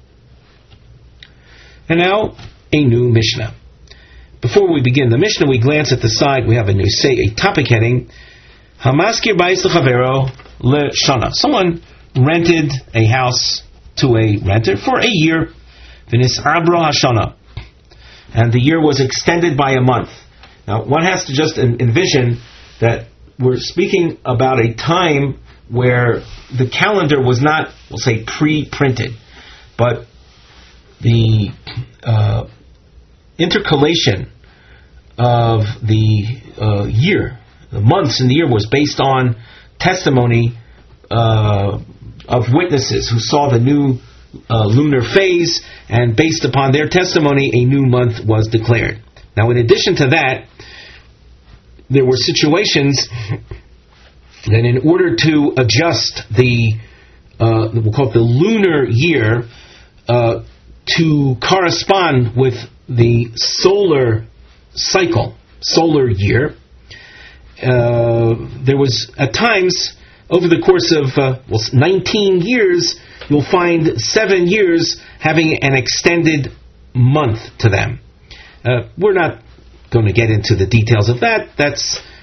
Speaker 1: And now, a new Mishnah. Before we begin the Mishnah, we glance at the side. We have a topic heading, Hamaskir Bais L'Chavero L'Shana. Someone rented a house to a renter for a year, V'nis Arbro Hashana, and the year was extended by a month. Now, one has to just envision that we're speaking about a time where the calendar was not, we'll say, pre-printed, but the intercalation of the year, the months in the year, was based on testimony of witnesses who saw the new lunar phase, and based upon their testimony, a new month was declared. Now, in addition to that, there were situations that in order to adjust we'll call it the lunar year, to correspond with the solar cycle, solar year, there was at times, over the course of 19 years, you'll find 7 years having an extended month to them. We're not going to get into the details of that. That's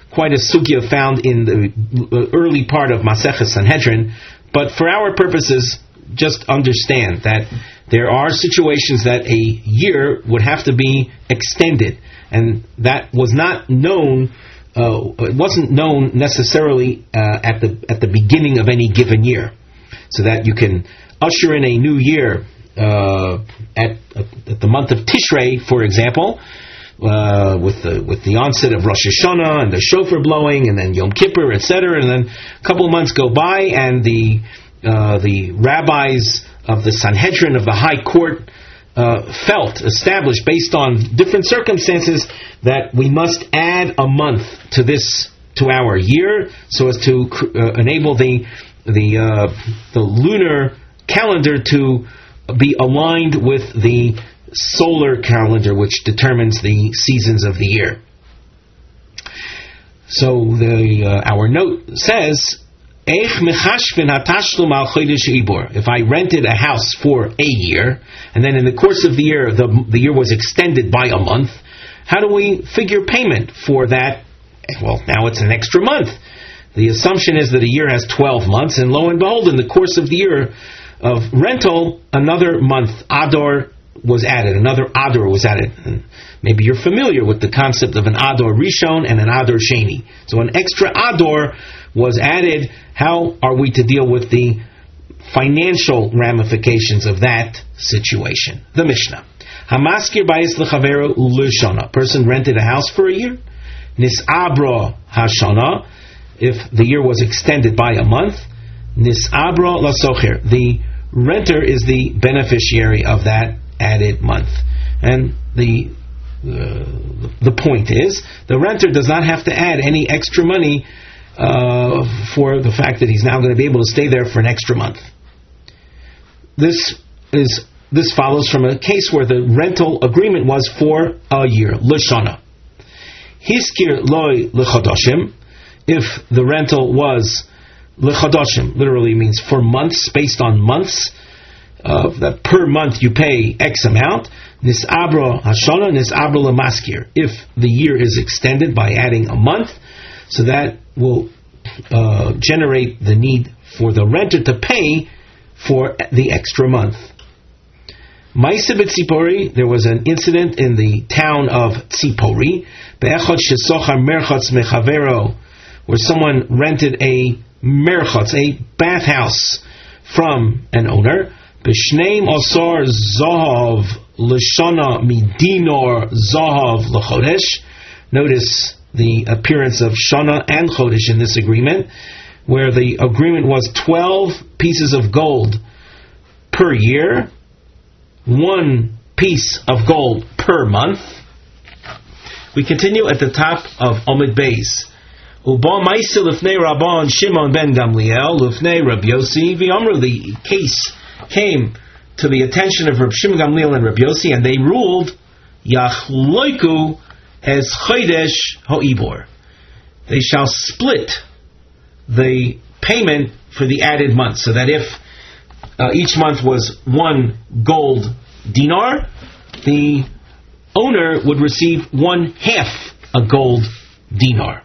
Speaker 1: quite a sugya found in the early part of Maseches Sanhedrin, but for our purposes, just understand that there are situations that a year would have to be extended, and that was not known. It wasn't known necessarily at the beginning of any given year, so that you can usher in a new year at the month of Tishrei, for example, with the onset of Rosh Hashanah and the shofar blowing, and then Yom Kippur, etc. And then a couple of months go by, and the rabbis of the Sanhedrin of the High Court established, based on different circumstances, that we must add a month to our year, so as to enable the lunar calendar to be aligned with the solar calendar, which determines the seasons of the year. So our note says, if I rented a house for a year, and then in the course of the year, the year was extended by a month, how do we figure payment for that? Well, now it's an extra month. The assumption is that a year has 12 months, and lo and behold, in the course of the year of rental, another month, Adar, was added. Another Adar was added. And maybe you're familiar with the concept of an Adar Rishon and an Adar Sheni. So an extra Adar was added. How are we to deal with the financial ramifications of that situation? The Mishnah. Hamaskir bayis lechaveru l'shana. A person rented a house for a year. Nis'abra hashana. If the year was extended by a month. Nis'abra lasocher. The renter is the beneficiary of that added month. And the point is, the renter does not have to add any extra money for the fact that he's now going to be able to stay there for an extra month. This follows from a case where the rental agreement was for a year, l'shana. Hiskir loy l'chodoshim. If the rental was l'chodoshim, literally means for months, based on months, that per month you pay X amount. Nis'abra hashana, nis'abra l'maskir. If the year is extended by adding a month, so that will generate the need for the renter to pay for the extra month. Ma'aseh b'Tzipori, there was an incident in the town of Tzipori, be'echad shesochar merchatz mechavero, where someone rented a merchatz, a bathhouse, from an owner. B'shneim osor zahav l'shana midinor zahav l'chodesh. Notice the appearance of shana and chodesh in this agreement, where the agreement was 12 pieces of gold per year, 1 piece of gold per month. We continue at the top of Omid Beis. Uba ma'aseh lifnei Rabban Shimon ben Gamliel lifnei Rabbi Yossi v'amru. The case came to the attention of Rabbi Shimon Gamliel and Rabbi Yossi, and they ruled yachloiku as chodesh ha'ibor. They shall split the payment for the added month, so that if each month was 1 gold dinar, the owner would receive 1/2 a gold dinar.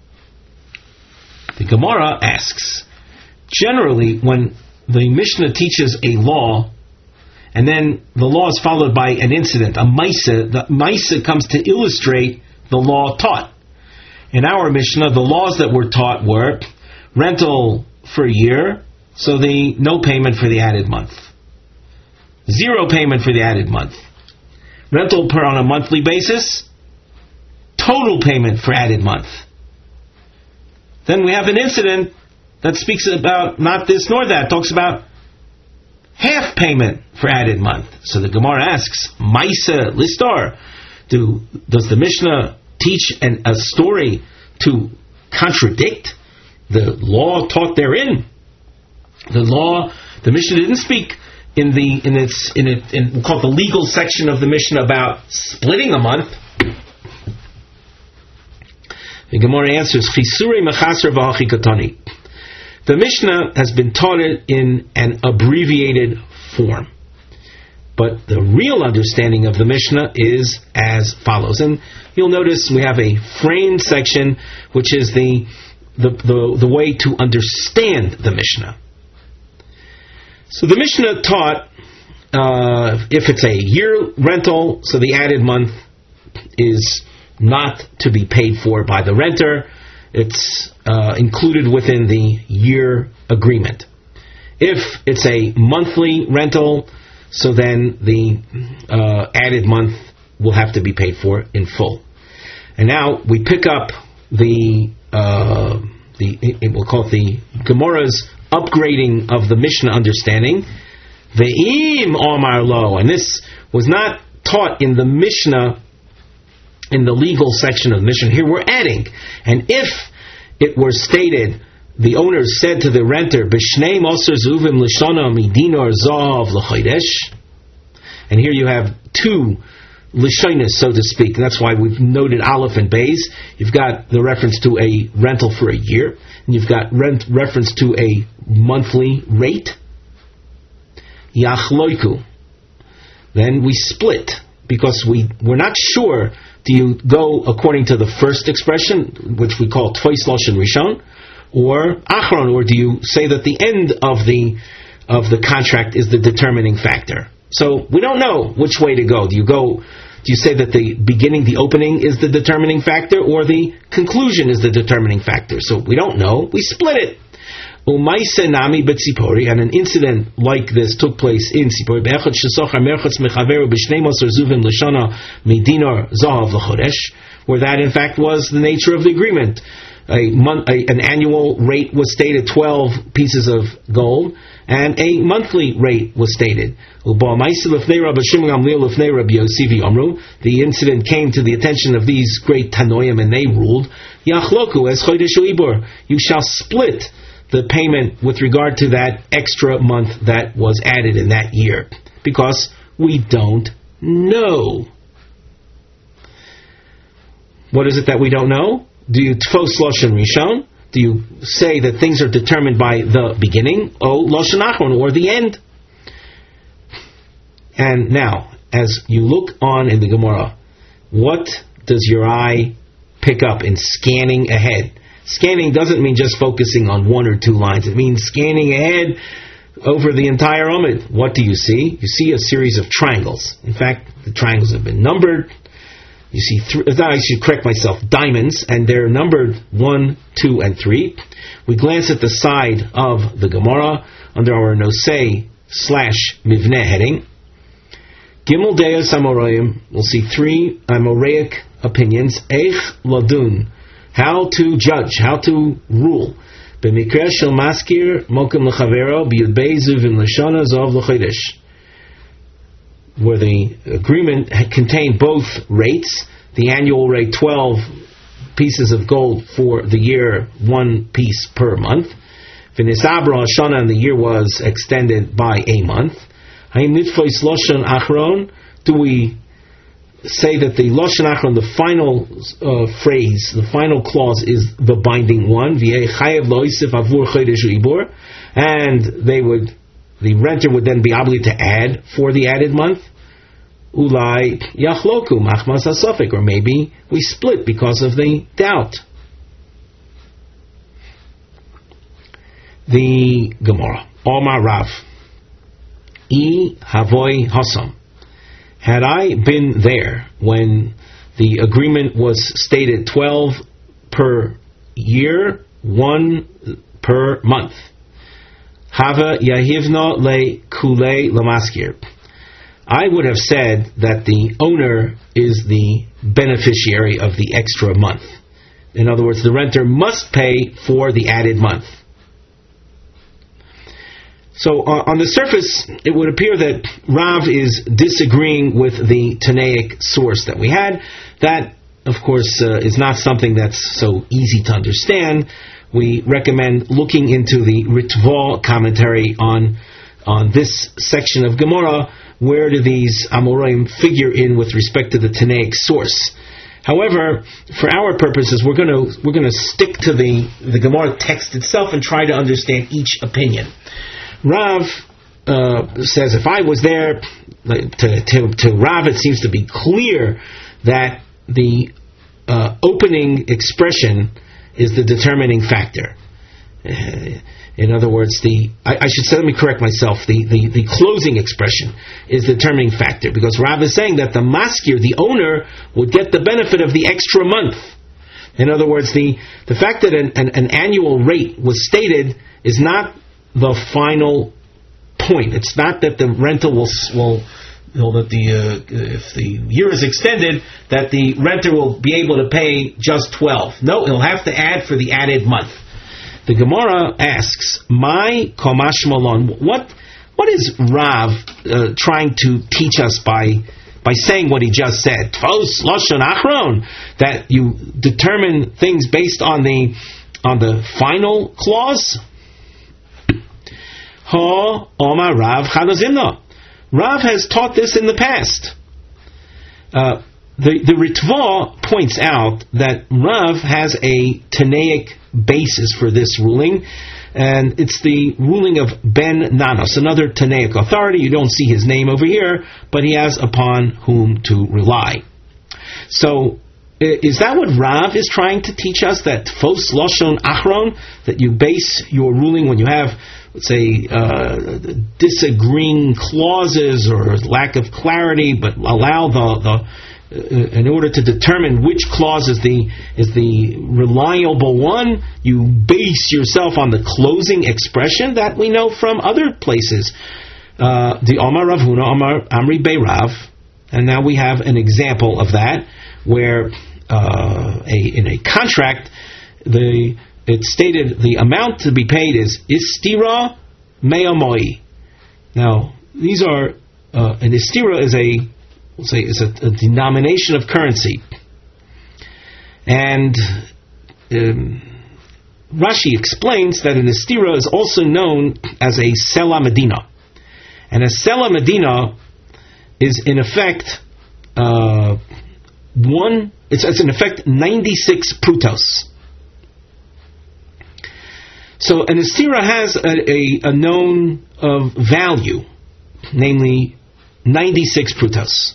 Speaker 1: The Gemara asks, generally when the Mishnah teaches a law, and then the law is followed by an incident, a ma'aseh, the ma'aseh comes to illustrate the law taught. In our Mishnah, the laws that were taught were rental for a year, so no payment for the added month. 0 payment for the added month. Rental on a monthly basis, total payment for added month. Then we have an incident that speaks about not this nor that, talks about half payment for added month. So the Gemara asks, Ma'aseh listar, does the Mishnah teach a story to contradict the law taught therein? The Mishnah didn't speak in we'll call it the legal section of the Mishnah about splitting a month. The Gemara answers, Chisuri mechaser v'hachi katani. The Mishnah has been taught it in an abbreviated form. But the real understanding of the Mishnah is as follows. And you'll notice we have a framed section, which is the way to understand the Mishnah. So the Mishnah taught if it's a year rental, so the added month is not to be paid for by the renter. It's included within the year agreement. If it's a monthly rental, so then the added month will have to be paid for in full. And now we pick up we'll call it the Gemara's upgrading of the Mishnah understanding. Ve'im Omar Lo, and this was not taught in the Mishnah, in the legal section of the Mishnah. Here we're adding, and if it were stated, the owner said to the renter, B'shnei Moser Zuvim Lishana Midinor Zav L'Chodesh, and here you have two Lishonis, so to speak, and that's why we've noted Aleph and Beis. You've got the reference to a rental for a year, and you've got reference to a monthly rate. Yachloiku. Then we split, because we're not sure, do you go according to the first expression, which we call Tvois Lashon Rishon, or Achron, or do you say that the end of the contract is the determining factor? So we don't know which way to go. Do you say that the beginning, the opening is the determining factor, or the conclusion is the determining factor? So we don't know. We split it. Umaise nami betzipori, and an incident like this took place in Tzipori. Be'echad shesochar merchatz mechaveru b'shnei moser zuvim l'shana midinor zahav l'chodesh, where that in fact was the nature of the agreement. An annual rate was stated, 12 pieces of gold, and a monthly rate was stated. The incident came to the attention of these great Tanoim, and they ruled, you shall split the payment with regard to that extra month that was added in that year, because we don't know. What is it that we don't know? Do you tfos Lashon Rishon? Do you say that things are determined by the beginning? Oh, Lashon Achron, or the end? And now, as you look on in the Gemara, what does your eye pick up in scanning ahead? Scanning doesn't mean just focusing on one or two lines. It means scanning ahead over the entire Amud. What do you see? You see a series of triangles. In fact, the triangles have been numbered. You see, I should correct myself, diamonds, and they're numbered 1, 2, and 3. We glance at the side of the Gemara under our Nosei/Mivneh heading. Gimel Deos Amoraim, we'll see 3 Amoraic opinions. Eich Ladun, how to judge, how to rule. B'mikra shel maskir mokim l'chavero b'yudbei zuvim l'shana zov l'chodesh, where the agreement contained both rates, the annual rate 12 pieces of gold for the year, 1 piece per month. V'nisabra Hashana, and the year was extended by a month. Hayim nitfois Lashon Achron, do we say that the Lashon Achron, the final phrase, the final clause is the binding one, V'yei chayev lo yisef avur chodesh u'ibur, and the renter would then be obligated to add for the added month? Ulai yachloku machmas hasafek, or maybe we split because of the doubt. The Gemara, Omar Rav, I havoi hasam. Had I been there when the agreement was stated 12 per year, 1 per month, Hava Yahivna le Kule Lamaskir, I would have said that the owner is the beneficiary of the extra month. In other words, the renter must pay for the added month. So on the surface, it would appear that Rav is disagreeing with the Tanaic source that we had. That, of course, is not something that's so easy to understand. We recommend looking into the Ritva commentary on this section of Gemara. Where do these Amoraim figure in with respect to the Tanaic source? However, for our purposes, we're going to stick to the Gemara text itself and try to understand each opinion. Rav says, if I was there, to Rav, it seems to be clear that the opening expression is the determining factor. In other words, I should say, let me correct myself, the closing expression is the determining factor, because Rav is saying that the maskir, the owner, would get the benefit of the extra month. In other words, the fact that an annual rate was stated is not the final point. It's not that the rental will if the year is extended, that the renter will be able to pay just 12. No, he'll have to add for the added month. The Gemara asks, "My komash malon." What is Rav trying to teach us by saying what he just said? Tfos lashon achron, that you determine things based on the final clause. Ha Omar Rav Chadazimna. Rav has taught this in the past. The Ritva points out that Rav has a Tanaic basis for this ruling, and it's the ruling of Ben Nanos, another Tanaic authority. You don't see his name over here, but he has upon whom to rely. So, is that what Rav is trying to teach us? That Fos Lashon Achron, that you base your ruling when you have, let's say, disagreeing clauses or lack of clarity, but allow in order to determine which clause is the reliable one, you base yourself on the closing expression that we know from other places. The Omar Rav Huna, Omar Amri Beirav, and now we have an example of that where in a contract it stated the amount to be paid is istira me'amoi. Now these are an istira is a denomination of currency, and Rashi explains that an istira is also known as a sela medina, and a sela medina is in effect it's in effect 96 prutos. So an istira has a known of value, namely 96 prutos.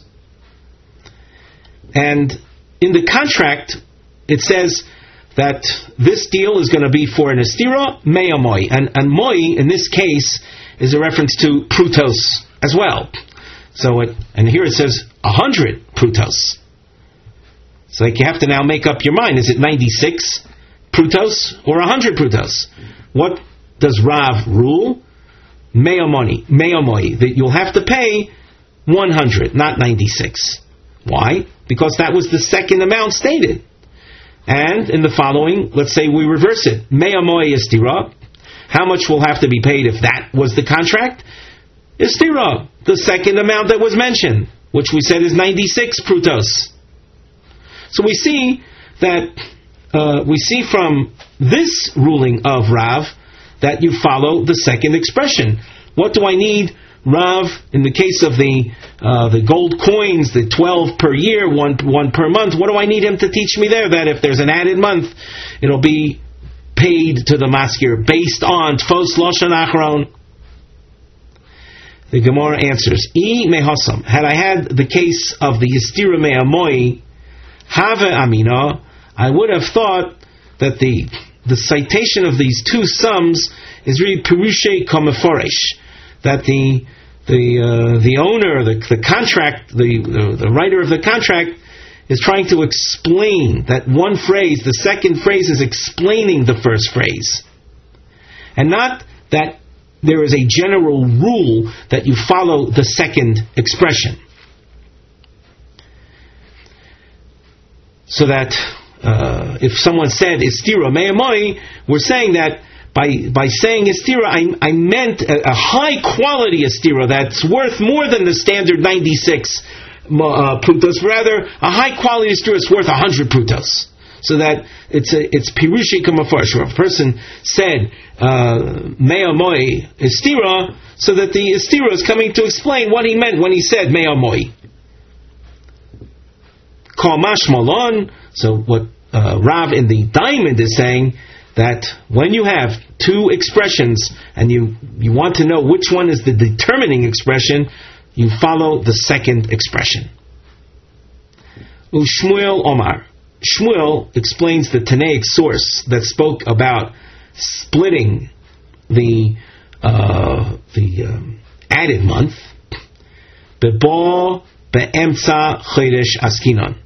Speaker 1: And in the contract, it says that this deal is going to be for an istira mea moi, and moi in this case is a reference to prutos as well. So and here it says 100 prutos. So you have to now make up your mind: is it 96 prutos or 100 prutos? What does Rav rule? Mea moi, that you'll have to pay 100, not 96. Why? Because that was the second amount stated. And in the following, let's say we reverse it. Mea moi istira. How much will have to be paid if that was the contract? Istira, the second amount that was mentioned, which we said is 96 prutos. So we see that from this ruling of Rav that you follow the second expression. What do I need Rav, in the case of the gold coins, the 12 per year, one per month, what do I need him to teach me there? That if there's an added month, it'll be paid to the maskir based on Tfos Lashon Achron. The Gemara answers, I mehosam, had I had the case of the Yistira Me'amoi, Have Amina, I would have thought that the citation of these two sums is really Pirushe Komeforesh, that the owner, the contract, the writer of the contract is trying to explain that one phrase, the second phrase is explaining the first phrase. And not that there is a general rule that you follow the second expression. So that if someone said Istira Me'amoi, we're saying that by saying Istira, I meant a high quality Istira that's worth more than the standard 96 prutos, rather a high quality Istira is worth 100 prutos. So that it's Pirushi Kamafarish, where a person said Me'amoi Istira, so that the Istira is coming to explain what he meant when he said Me'amoi. Kamash Malon, so what Rav in the diamond is saying, that when you have two expressions and you want to know which one is the determining expression, you follow the second expression. Shmuel Omar. Shmuel explains the Tanaic source that spoke about splitting the added month. Bebo be'emtza chodesh askinon.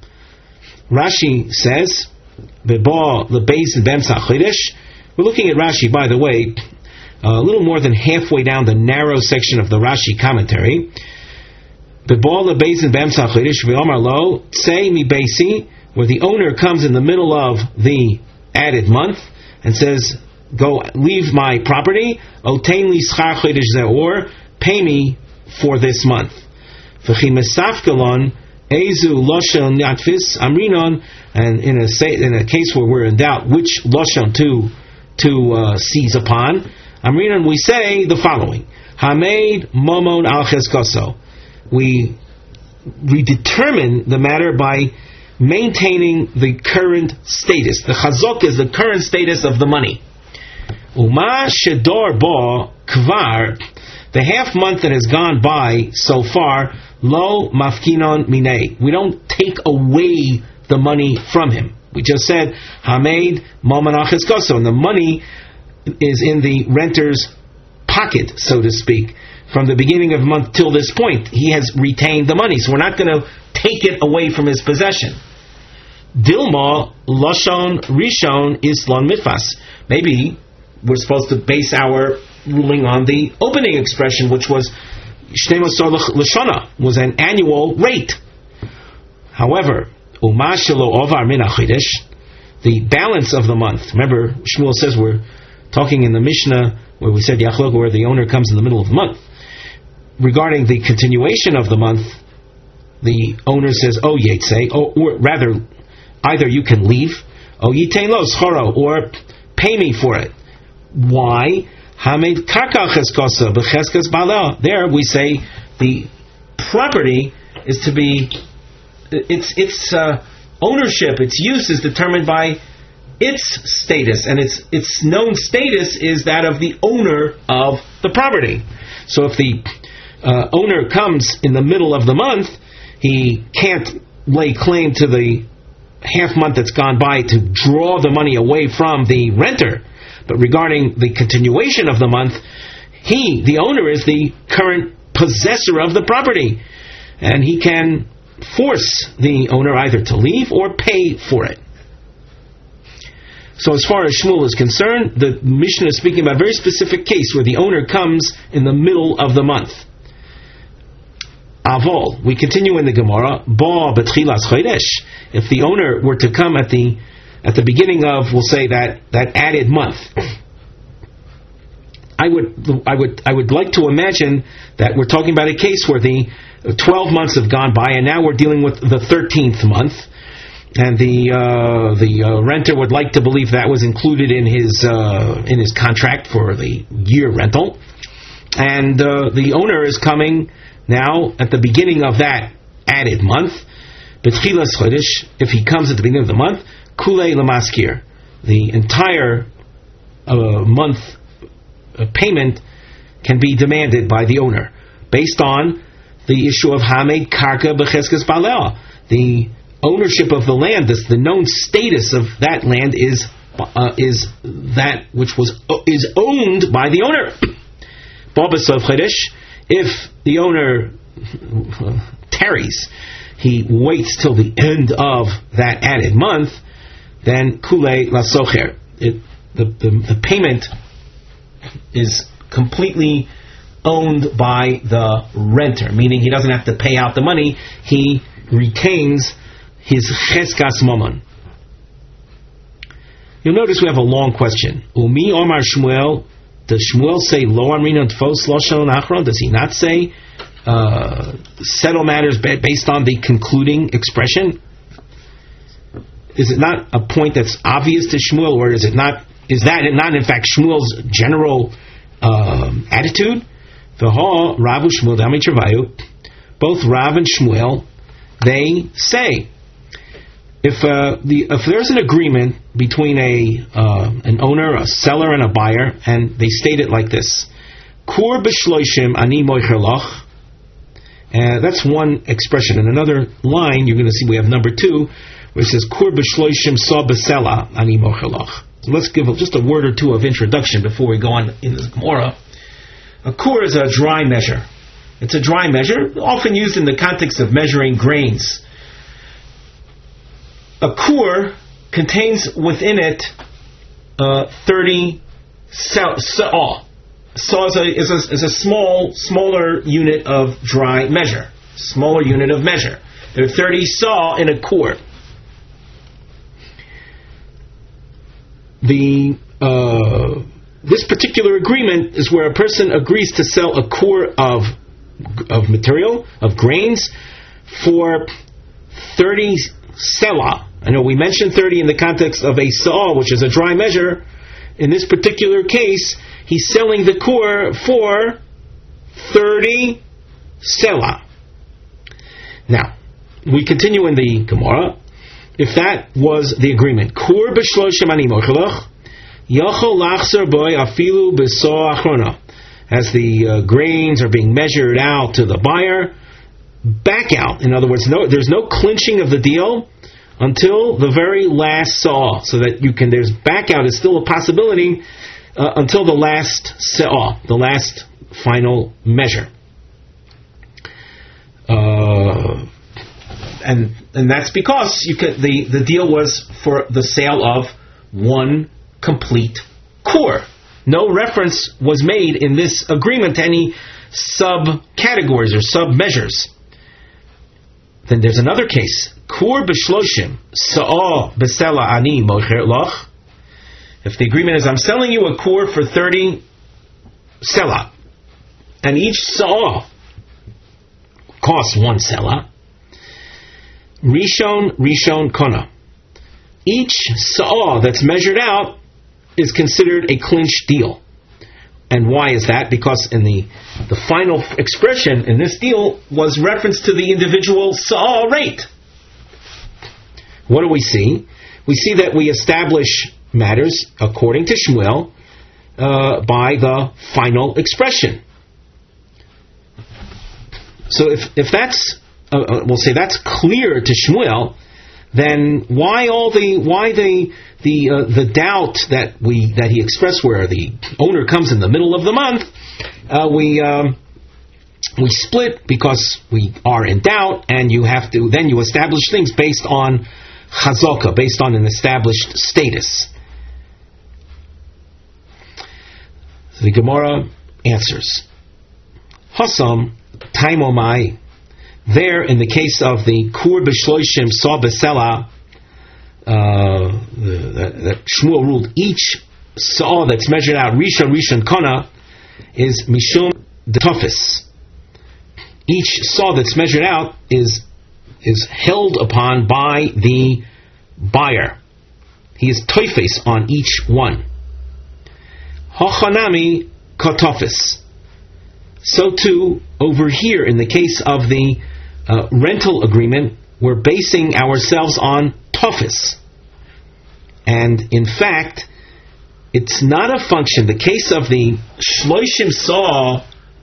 Speaker 1: Rashi says, Bebo the base in be'emtza chodesh. We're looking at Rashi, by the way, a little more than halfway down the narrow section of the Rashi commentary. Bebo the base in be'emtza chodesh ve'omar lo tzei mi beisi, where the owner comes in the middle of the added month and says, "Go, leave my property. Otein li schar chodesh zeh, or pay me for this month." V'chi mesafkalon ezu loshon yatfis amrinon, and in a case where we're in doubt which loshon to seize upon, amrinon, we say the following: Hameid momon al cheskoso. We determine the matter by maintaining the current status. The chazok is the current status of the money. Uma shedor bo kvar, the half month that has gone by so far, lo mafkinon minei. We don't take away the money from him. We just said hameid momanach eskoso, and the money is in the renter's pocket, so to speak. From the beginning of the month till this point, he has retained the money, so we're not going to take it away from his possession. Dilma lashon rishon islon mitfas. Maybe we're supposed to base our ruling on the opening expression, which was Shneimosar Lashana, was an annual rate. However, Uma Shelo Ovar Min HaChodesh, the balance of the month. Remember, Shmuel says we're talking in the Mishnah where we said Yachlok, where the owner comes in the middle of the month. Regarding the continuation of the month, the owner says, "Oh Yetzei," or rather, either you can leave, "Oh Yitein Lo Schoro," or pay me for it. Why? Hamid karka cheskosa b'cheskas bala. There we say the property is to be its ownership, its use is determined by its status, and its known status is that of the owner of the property. So if the owner comes in the middle of the month, he can't lay claim to the half month that's gone by to draw the money away from the renter. But regarding the continuation of the month, the owner, is the current possessor of the property, and he can force the owner either to leave or pay for it. So as far as Shmuel is concerned, the Mishnah is speaking about a very specific case where the owner comes in the middle of the month. Avol, we continue in the Gemara, Ba betchilas chodesh. If the owner were to come at the beginning of, we'll say, that added month, I would like to imagine that we're talking about a case where the 12 months have gone by, and now we're dealing with the 13th month, and the renter would like to believe that was included in his contract for the year rental, and the owner is coming now at the beginning of that added month. Betchilas chodesh, if he comes at the beginning of the month, kulei lamaskir, the entire month payment can be demanded by the owner based on the issue of hamed karka b'cheskes balel. The ownership of the land, the known status of that land is that which is owned by the owner. B'abasov chodesh, if the owner tarries, he waits till the end of that added month, then kulei lasocher, the payment is completely owned by the renter, meaning he doesn't have to pay out the money, he retains his cheskas momon. You'll notice we have a long question. Umi Omar Shmuel, does Shmuel say lo amrina tfos loshon achron? Does he not say settle matters based on the concluding expression? Is it not a point that's obvious to Shmuel, or is that not in fact Shmuel's general attitude? V'ho Rav Shmuel Dami Travayu, both Rav and Shmuel, they say if there's an agreement between an owner, a seller, and a buyer, and they state it like this: Kur b'shloishim ani moicher lach. That's one expression. In another line, you're going to see we have number 2, which says Kur b'shloishim sa b'sela ani moicher lach. So let's give just a word or two of introduction before we go on in the Gemara. A kur is a dry measure. It's a dry measure, often used in the context of measuring grains. A kur contains within it 30 sa'ah. Sa'ah is a smaller unit of dry measure. Smaller unit of measure. There are 30 sa'ah in a kur. This particular agreement is where a person agrees to sell a kur of material, of grains, for 30 selah. I know we mentioned 30 in the context of a sa'ah, which is a dry measure. In this particular case, he's selling the kur for 30 selah. Now, we continue in the Gemara. If that was the agreement, kur b'shloshim ani mochelach, yachol lachzer boy afilu b'soah achrona. As the grains are being measured out to the buyer, back out. In other words, there's no clinching of the deal until the very last saw, so that there's back out is still a possibility until the last saw, the last final measure. And that's because the deal was for the sale of one complete kur. No reference was made in this agreement to any subcategories or sub-measures. Then there's another case. Kur b'shloshim sa'ah b'sela ani mocher loch. If the agreement is I'm selling you a kur for 30 selah, and each sa'ah costs 1 selah, Rishon kona. Each sa'ah that's measured out is considered a clinched deal. And why is that? Because in the final expression in this deal was reference to the individual sa'ah rate. What do we see? We see that we establish matters according to Shmuel by the final expression. So if that's we'll say that's clear to Shmuel, then why the doubt that he expressed, where the owner comes in the middle of the month, we split because we are in doubt, and you establish things based on chazaka, based on an established status. The Gemara answers, Hasam taimomai. There, in the case of the kur b'shloishim sa b'sela, that Shmuel ruled each saw that's measured out rishon kona is mishum detofis. Each saw that's measured out is held upon by the buyer. He is toifes on each one. Hachanami katofis. So too over here in the case of the rental agreement, we're basing ourselves on tofis. And in fact, it's not a function. The case of the shloishim saw,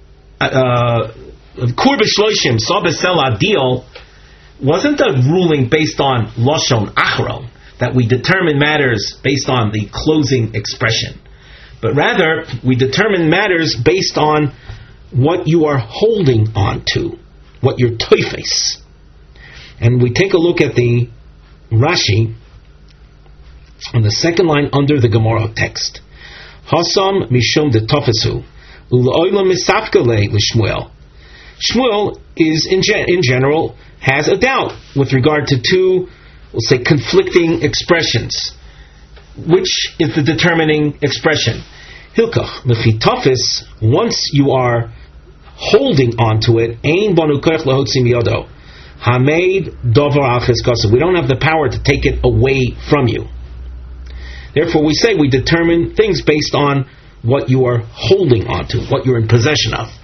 Speaker 1: kur b'shloishim saw b'sela deal, wasn't a ruling based on lashon achron, that we determine matters based on the closing expression, but rather we determine matters based on what you are holding on to, what your toifes. And we take a look at the Rashi on the second line under the Gemara text. Hasam mishum de tofesu u'lo'olam misafkale l'Shmuel. Shmuel is in general has a doubt with regard to two, we'll say, conflicting expressions. Which is the determining expression? Hilkach mefi tofes. Once you are holding onto it, ein banu koach lahotzi miyado. Hameid dovar al chizkasa. We don't have the power to take it away from you. Therefore, we say we determine things based on what you are holding onto, what you're in possession of.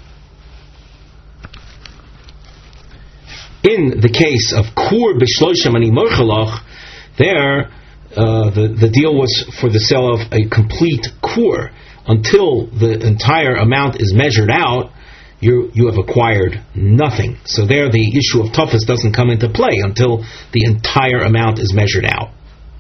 Speaker 1: In the case of kur b'shloshim ani morchalach, There, the deal was for the sale of a complete kur. Until the entire amount is measured out, you have acquired nothing. So there, the issue of tofes doesn't come into play until the entire amount is measured out.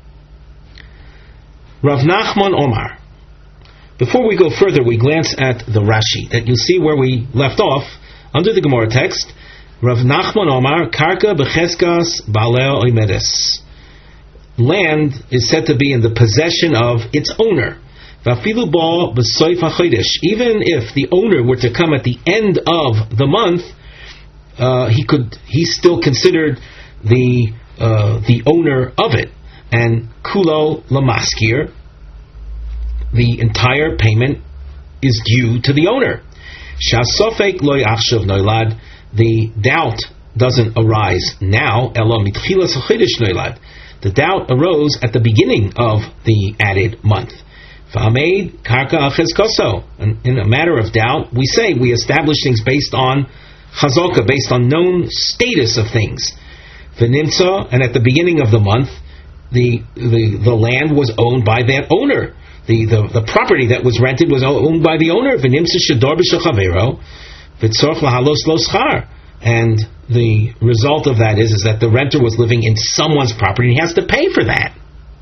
Speaker 1: Rav Nachman Omar. Before we go further, we glance at the Rashi, that you'll see where we left off under the Gemara text. Rav Nachman Omar, Karka becheskas baleo oimedes. Land is said to be in the possession of its owner. Vafilu ba b'soif hachodesh. Even if the owner were to come at the end of the month, he's still considered the owner of it. And kulo lamaskir, the entire payment is due to the owner. Shasofek loy achshav noilad. The doubt doesn't arise now. Ela mitchilas hachodesh noilad. The doubt arose at the beginning of the added month. V'ameid karka achezkoso. In a matter of doubt, we establish things based on chazalka, based on known status of things. V'nimtza, and at the beginning of the month, the land was owned by that owner. The property that was rented was owned by the owner. V'nimtza shador b'shachavero v'tzorch lahalos lo schar. And the result of that is that the renter was living in someone's property and he has to pay for that.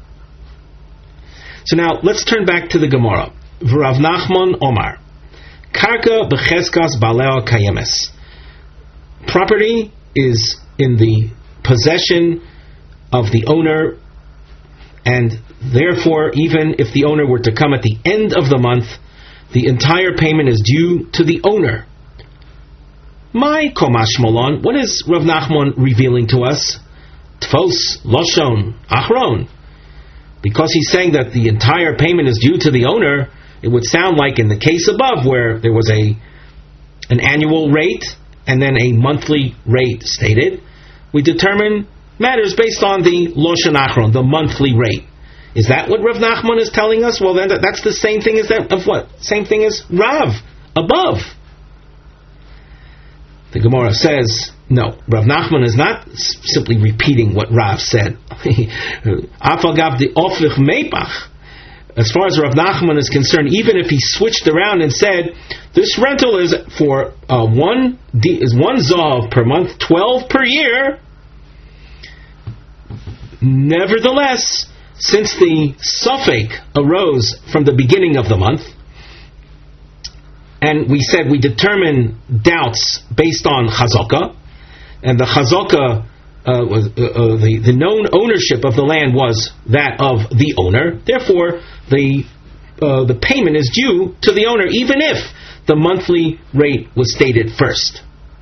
Speaker 1: So now, let's turn back to the Gemara. Rav Nachman Omar. Karka b'cheskas baleo kayemes. Property is in the possession of the owner, and therefore, even if the owner were to come at the end of the month, the entire payment is due to the owner. My komash molon, what is Rav Nachman revealing to us? Tfos, loshon, achron. Because he's saying that the entire payment is due to the owner, it would sound like in the case above where there was an annual rate and then a monthly rate stated, we determine matters based on the loshon achron, the monthly rate. Is that what Rav Nachman is telling us? Well, then that's the same thing as that of what? Same thing as Rav above. The Gemara says, no, Rav Nachman is not simply repeating what Rav said. As far as Rav Nachman is concerned, even if he switched around and said, this rental is for one zav per month, 12 per year, nevertheless, since the suffix arose from the beginning of the month, and we said we determine doubts based on chazaka, and the chazaka, the known ownership of the land was that of the owner. Therefore, the payment is due to the owner, even if the monthly rate was stated first.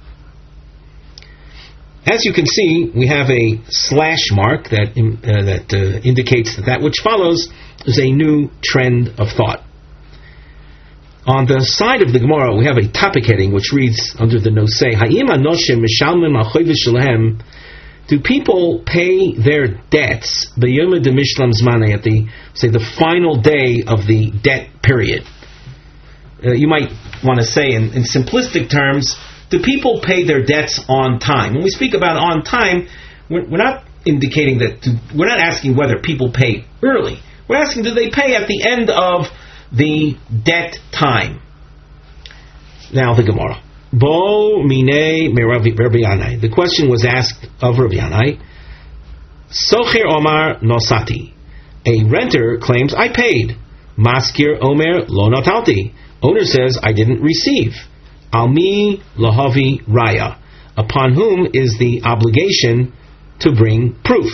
Speaker 1: As you can see, we have a slash mark that indicates that which follows is a new trend of thought. On the side of the Gemara, we have a topic heading which reads under the nosei, Ha'im anoshim mishalmim ha'chodesh shelehem. Do people pay their debts b'yom demishlam zmanei, at the final day of the debt period? You might want to say in simplistic terms, do people pay their debts on time? When we speak about on time, we're not indicating that. We're not asking whether people pay early. We're asking, do they pay at the end of the debt time? Now the Gemara. Bo mine me Rabbi Yanai. The question was asked of Rabbi Yanai. Socher Omar nosati. A renter claims, I paid. Maskir Omer lo natalti. Owner says, I didn't receive. Almi lahavi raya. Upon whom is the obligation to bring proof?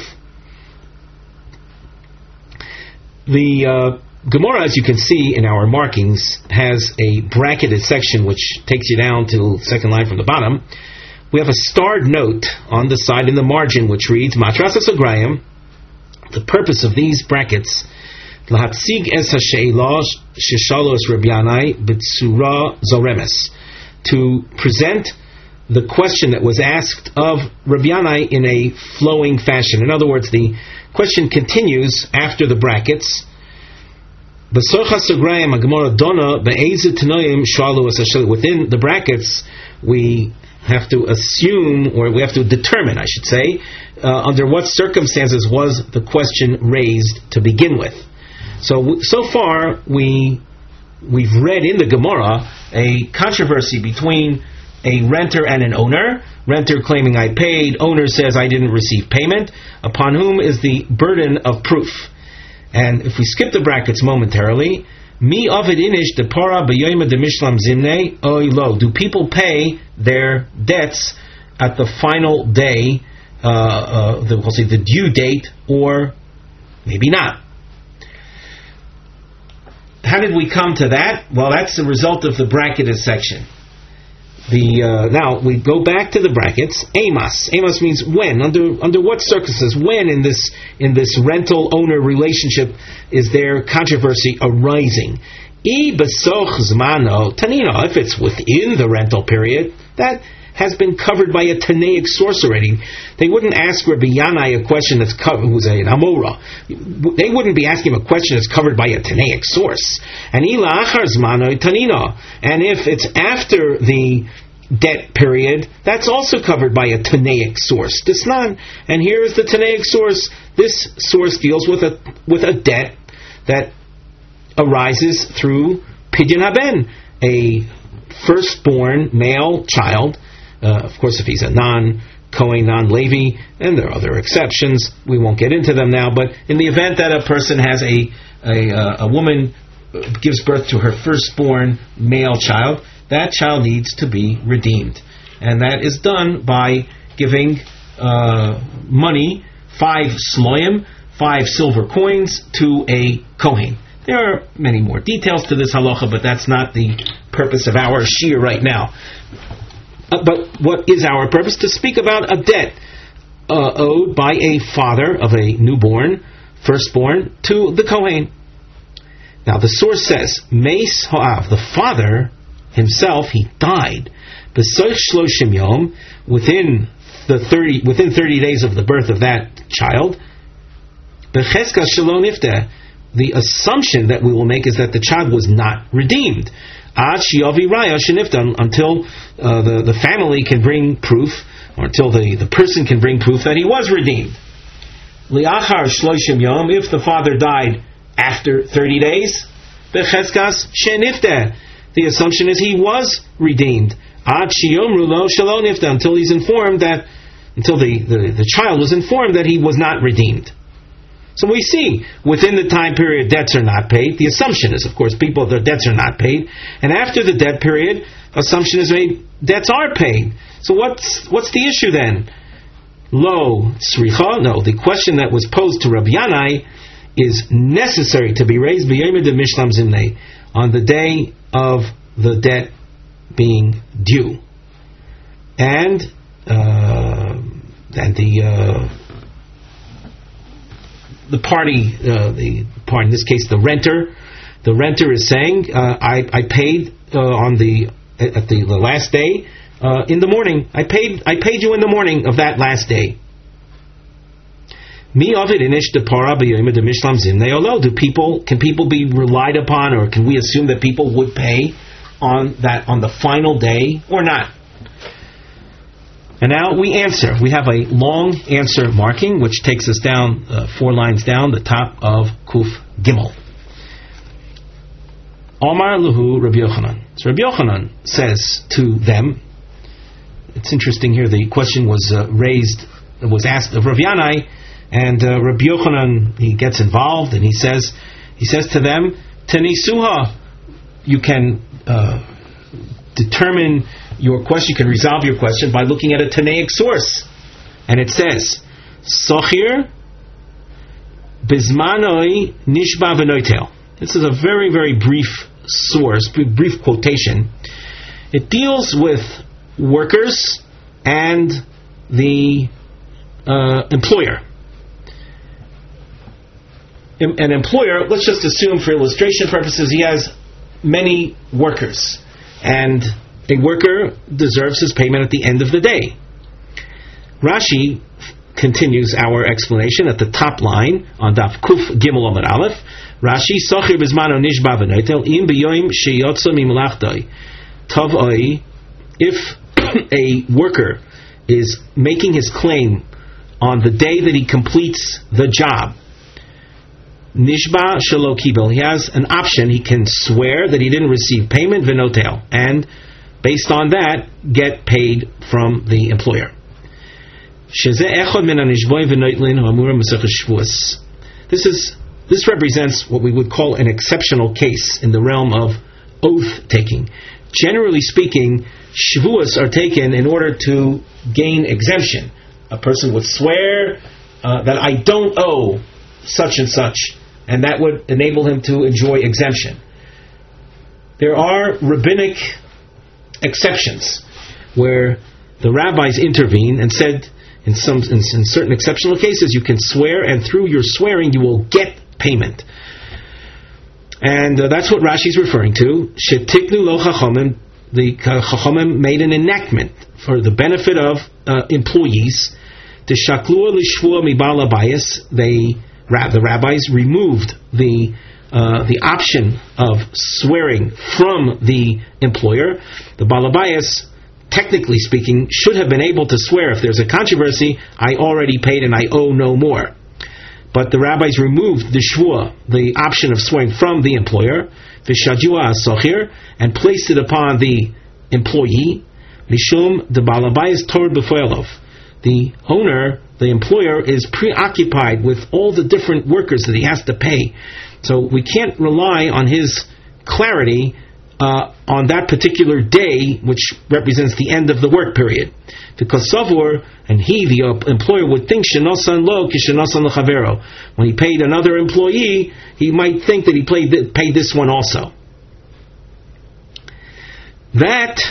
Speaker 1: The Gemara, as you can see in our markings, has a bracketed section which takes you down to the second line from the bottom. We have a starred note on the side in the margin which reads, Matrasa Sagrayim. The purpose of these brackets, Lahatzig es ha'she'elah sheshalos Rabbi Yanai b'tzura zoremes, to present the question that was asked of Rabbi Yanai in a flowing fashion. In other words, the question continues after the brackets. Within the brackets, we have to assume, or we have to determine, I should say, under what circumstances was the question raised to begin with. So far, we've read in the Gemara a controversy between a renter and an owner. Renter claiming I paid, owner says I didn't receive payment. Upon whom is the burden of proof? And if we skip the brackets momentarily, Mi avid inish de para b'yoyma de mishlam zimne oy lo. Do people pay their debts at the final day, we'll say the due date, or maybe not? How did we come to that? Well, that's the result of the bracketed section. Now we go back to the brackets. Amos. Amos means when. Under what circumstances? When in this rental owner relationship is there controversy arising? Besoch zmano tanina. If it's within the rental period, that has been covered by a Tanaic source already. They wouldn't ask Rabbi Yanai a question that's covered, who's an Amora. They wouldn't be asking him a question that's covered by a Tanaic source. And ila achar zmano tanina. And if it's after the debt period, that's also covered by a Tanaic source. Disnan. And here is the Tanaic source. This source deals with a debt that arises through Pidyon Haben, a firstborn male child. Of course, if he's a non-Kohen, non-Levi, and there are other exceptions, we won't get into them now, but in the event that a person has a woman gives birth to her firstborn male child, that child needs to be redeemed. And that is done by giving money, 5 sloim, 5 silver coins, to a Kohen. There are many more details to this halacha, but that's not the purpose of our shir right now. But what is our purpose? To speak about a debt owed by a father of a newborn, firstborn, to the Kohen. Now the source says, Meis Ha'av, the father himself, he died. B'soich shloshim yom, within 30 days of the birth of that child. B'cheskas shelo nifteh, the assumption that we will make is that the child was not redeemed. Until the family can bring proof, or until the person can bring proof that he was redeemed. Liachar shloshim yom, if the father died after 30 days, becheskas shenifteh, the assumption is he was redeemed. Ad sheyomru lo shelo nifteh, until he's informed that, until the child was informed that he was not redeemed. So we see, within the time period, debts are not paid. The assumption is, of course, their debts are not paid. And after the debt period, assumption is made, debts are paid. So what's the issue then? Lo tzricha? No, the question that was posed to Rabbi Yanai is necessary to be raised b'yom de mishlam zimnei, on the day of the debt being due. And the party, in this case, the renter is saying, I paid at the last day in the morning. I paid you in the morning of that last day. Can people be relied upon, or can we assume that people would pay on the final day or not? And now we answer. We have a long answer marking, which takes us down 4 lines down, the top of Kuf Gimel. Omar Luhu Rabbi Yochanan. So Rabbi Yochanan says to them, it's interesting here, the question was asked of Rav Yanai, and Rabbi Yochanan, he gets involved, and he says to them, Tenisuha, you can determine your question, you can resolve your question by looking at a Tanaic source. And it says, Sochir Bizmanoi Nishba V'Noitel. This is a very, very brief source, brief quotation. It deals with workers and the employer. An employer, let's just assume for illustration purposes, he has many workers. And a worker deserves his payment at the end of the day. Rashi continues our explanation at the top line on Daf Kuf Gimel Amud Aleph. Rashi, Sochir Bizmano Nishba V'Noitel Im B'Yoim Sheyotza Mimlachtoi Tovoi. If a worker is making his claim on the day that he completes the job, Nishba Shelo Kibel, he has an option. He can swear that he didn't receive payment, v'notel, and based on that, get paid from the employer. This represents what we would call an exceptional case in the realm of oath taking. Generally speaking, shvuas are taken in order to gain exemption. A person would swear that I don't owe such and such, and that would enable him to enjoy exemption. There are rabbinic exceptions where the rabbis intervene and said in certain exceptional cases you can swear, and through your swearing you will get payment. And that's what Rashi is referring to. Shetiknu lo chachomim, the chachomim made an enactment for the benefit of employees. The shaklua lishvua mibal abayis, the rabbis removed the option of swearing from the employer. The balabayas, technically speaking, should have been able to swear if there's a controversy, I already paid and I owe no more. But the rabbis removed the shvua, the option of swearing, from the employer, the shajua asochir, and placed it upon the employee. Mishum the balabayas tored b'foelov. The owner, the employer, is preoccupied with all the different workers that he has to pay. So we can't rely on his clarity on that particular day, which represents the end of the work period. Because Savur, and he, the employer, would think Shenosan lo kishenosan lechavero. When he paid another employee, he might think that he paid this one also. That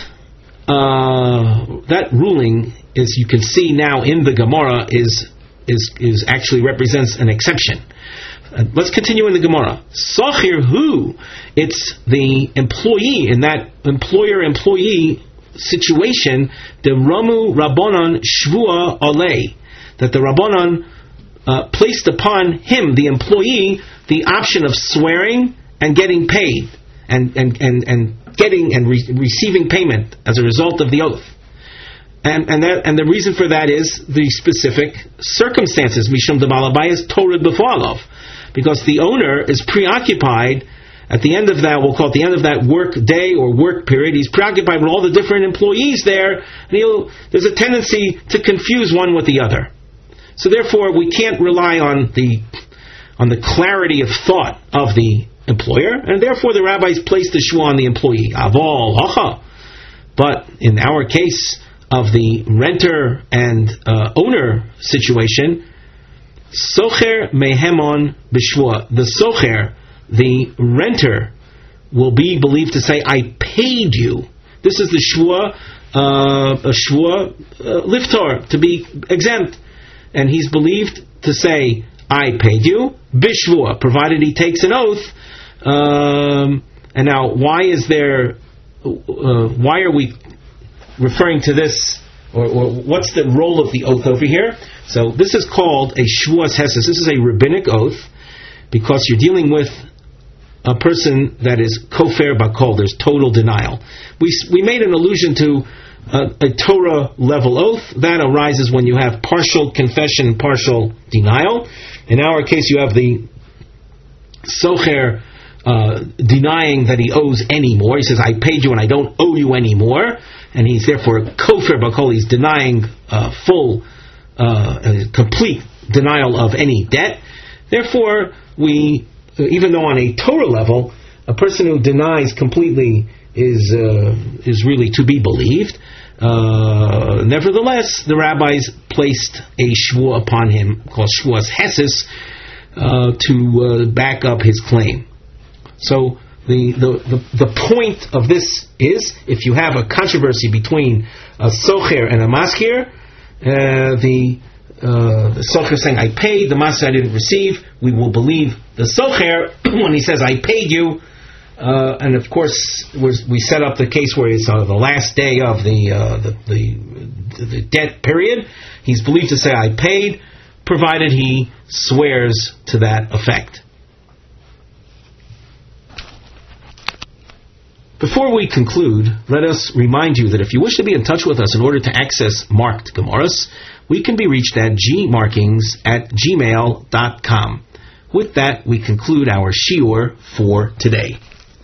Speaker 1: ruling, as you can see now in the Gemara, is actually represents an exception. Let's continue in the Gemara. Sochir hu, it's the employee in that employer-employee situation. The Ramu Rabbanon Shvua Olei, that the Rabbanon placed upon him, the employee, the option of swearing and getting paid, and getting and receiving payment as a result of the oath. And the reason for that is the specific circumstances. Mishum de Balabayas Torah b'foalov, because the owner is preoccupied at the end of that, we'll call it the end of that work day or work period. He's preoccupied with all the different employees there, and there's a tendency to confuse one with the other. So therefore, we can't rely on the clarity of thought of the employer, and therefore the rabbis placed the shua on the employee. Avol hacha. But in our case of the renter and owner situation, socher mehemon b'shua. The socher, the renter, will be believed to say, I paid you. This is the shua liftor, to be exempt. And he's believed to say, I paid you, b'shua, provided he takes an oath. And now, why are we referring to this, or what's the role of the oath over here? So this is called a shvuas heses. This is a rabbinic oath, because you're dealing with a person that is kofer bakol. There's total denial. We made an allusion to a Torah level oath that arises when you have partial confession, partial denial. In our case, you have the socher denying that he owes any more. He says, I paid you and I don't owe you any more. And he's therefore kofer bakol. He's denying full, complete denial of any debt. Therefore, even though on a Torah level, a person who denies completely is really to be believed, nevertheless, the rabbis placed a shvua upon him called shvuas heses to back up his claim. So the point of this is, if you have a controversy between a socher and a maskir, the socher saying, I paid, the maskir I didn't receive, we will believe the socher when he says, I paid you. And of course, we set up the case where it's the last day of the debt period. He's believed to say, I paid, provided he swears to that effect. Before we conclude, let us remind you that if you wish to be in touch with us in order to access marked Gemaras, we can be reached at gmarkings@gmail.com. With that, we conclude our shiur for today.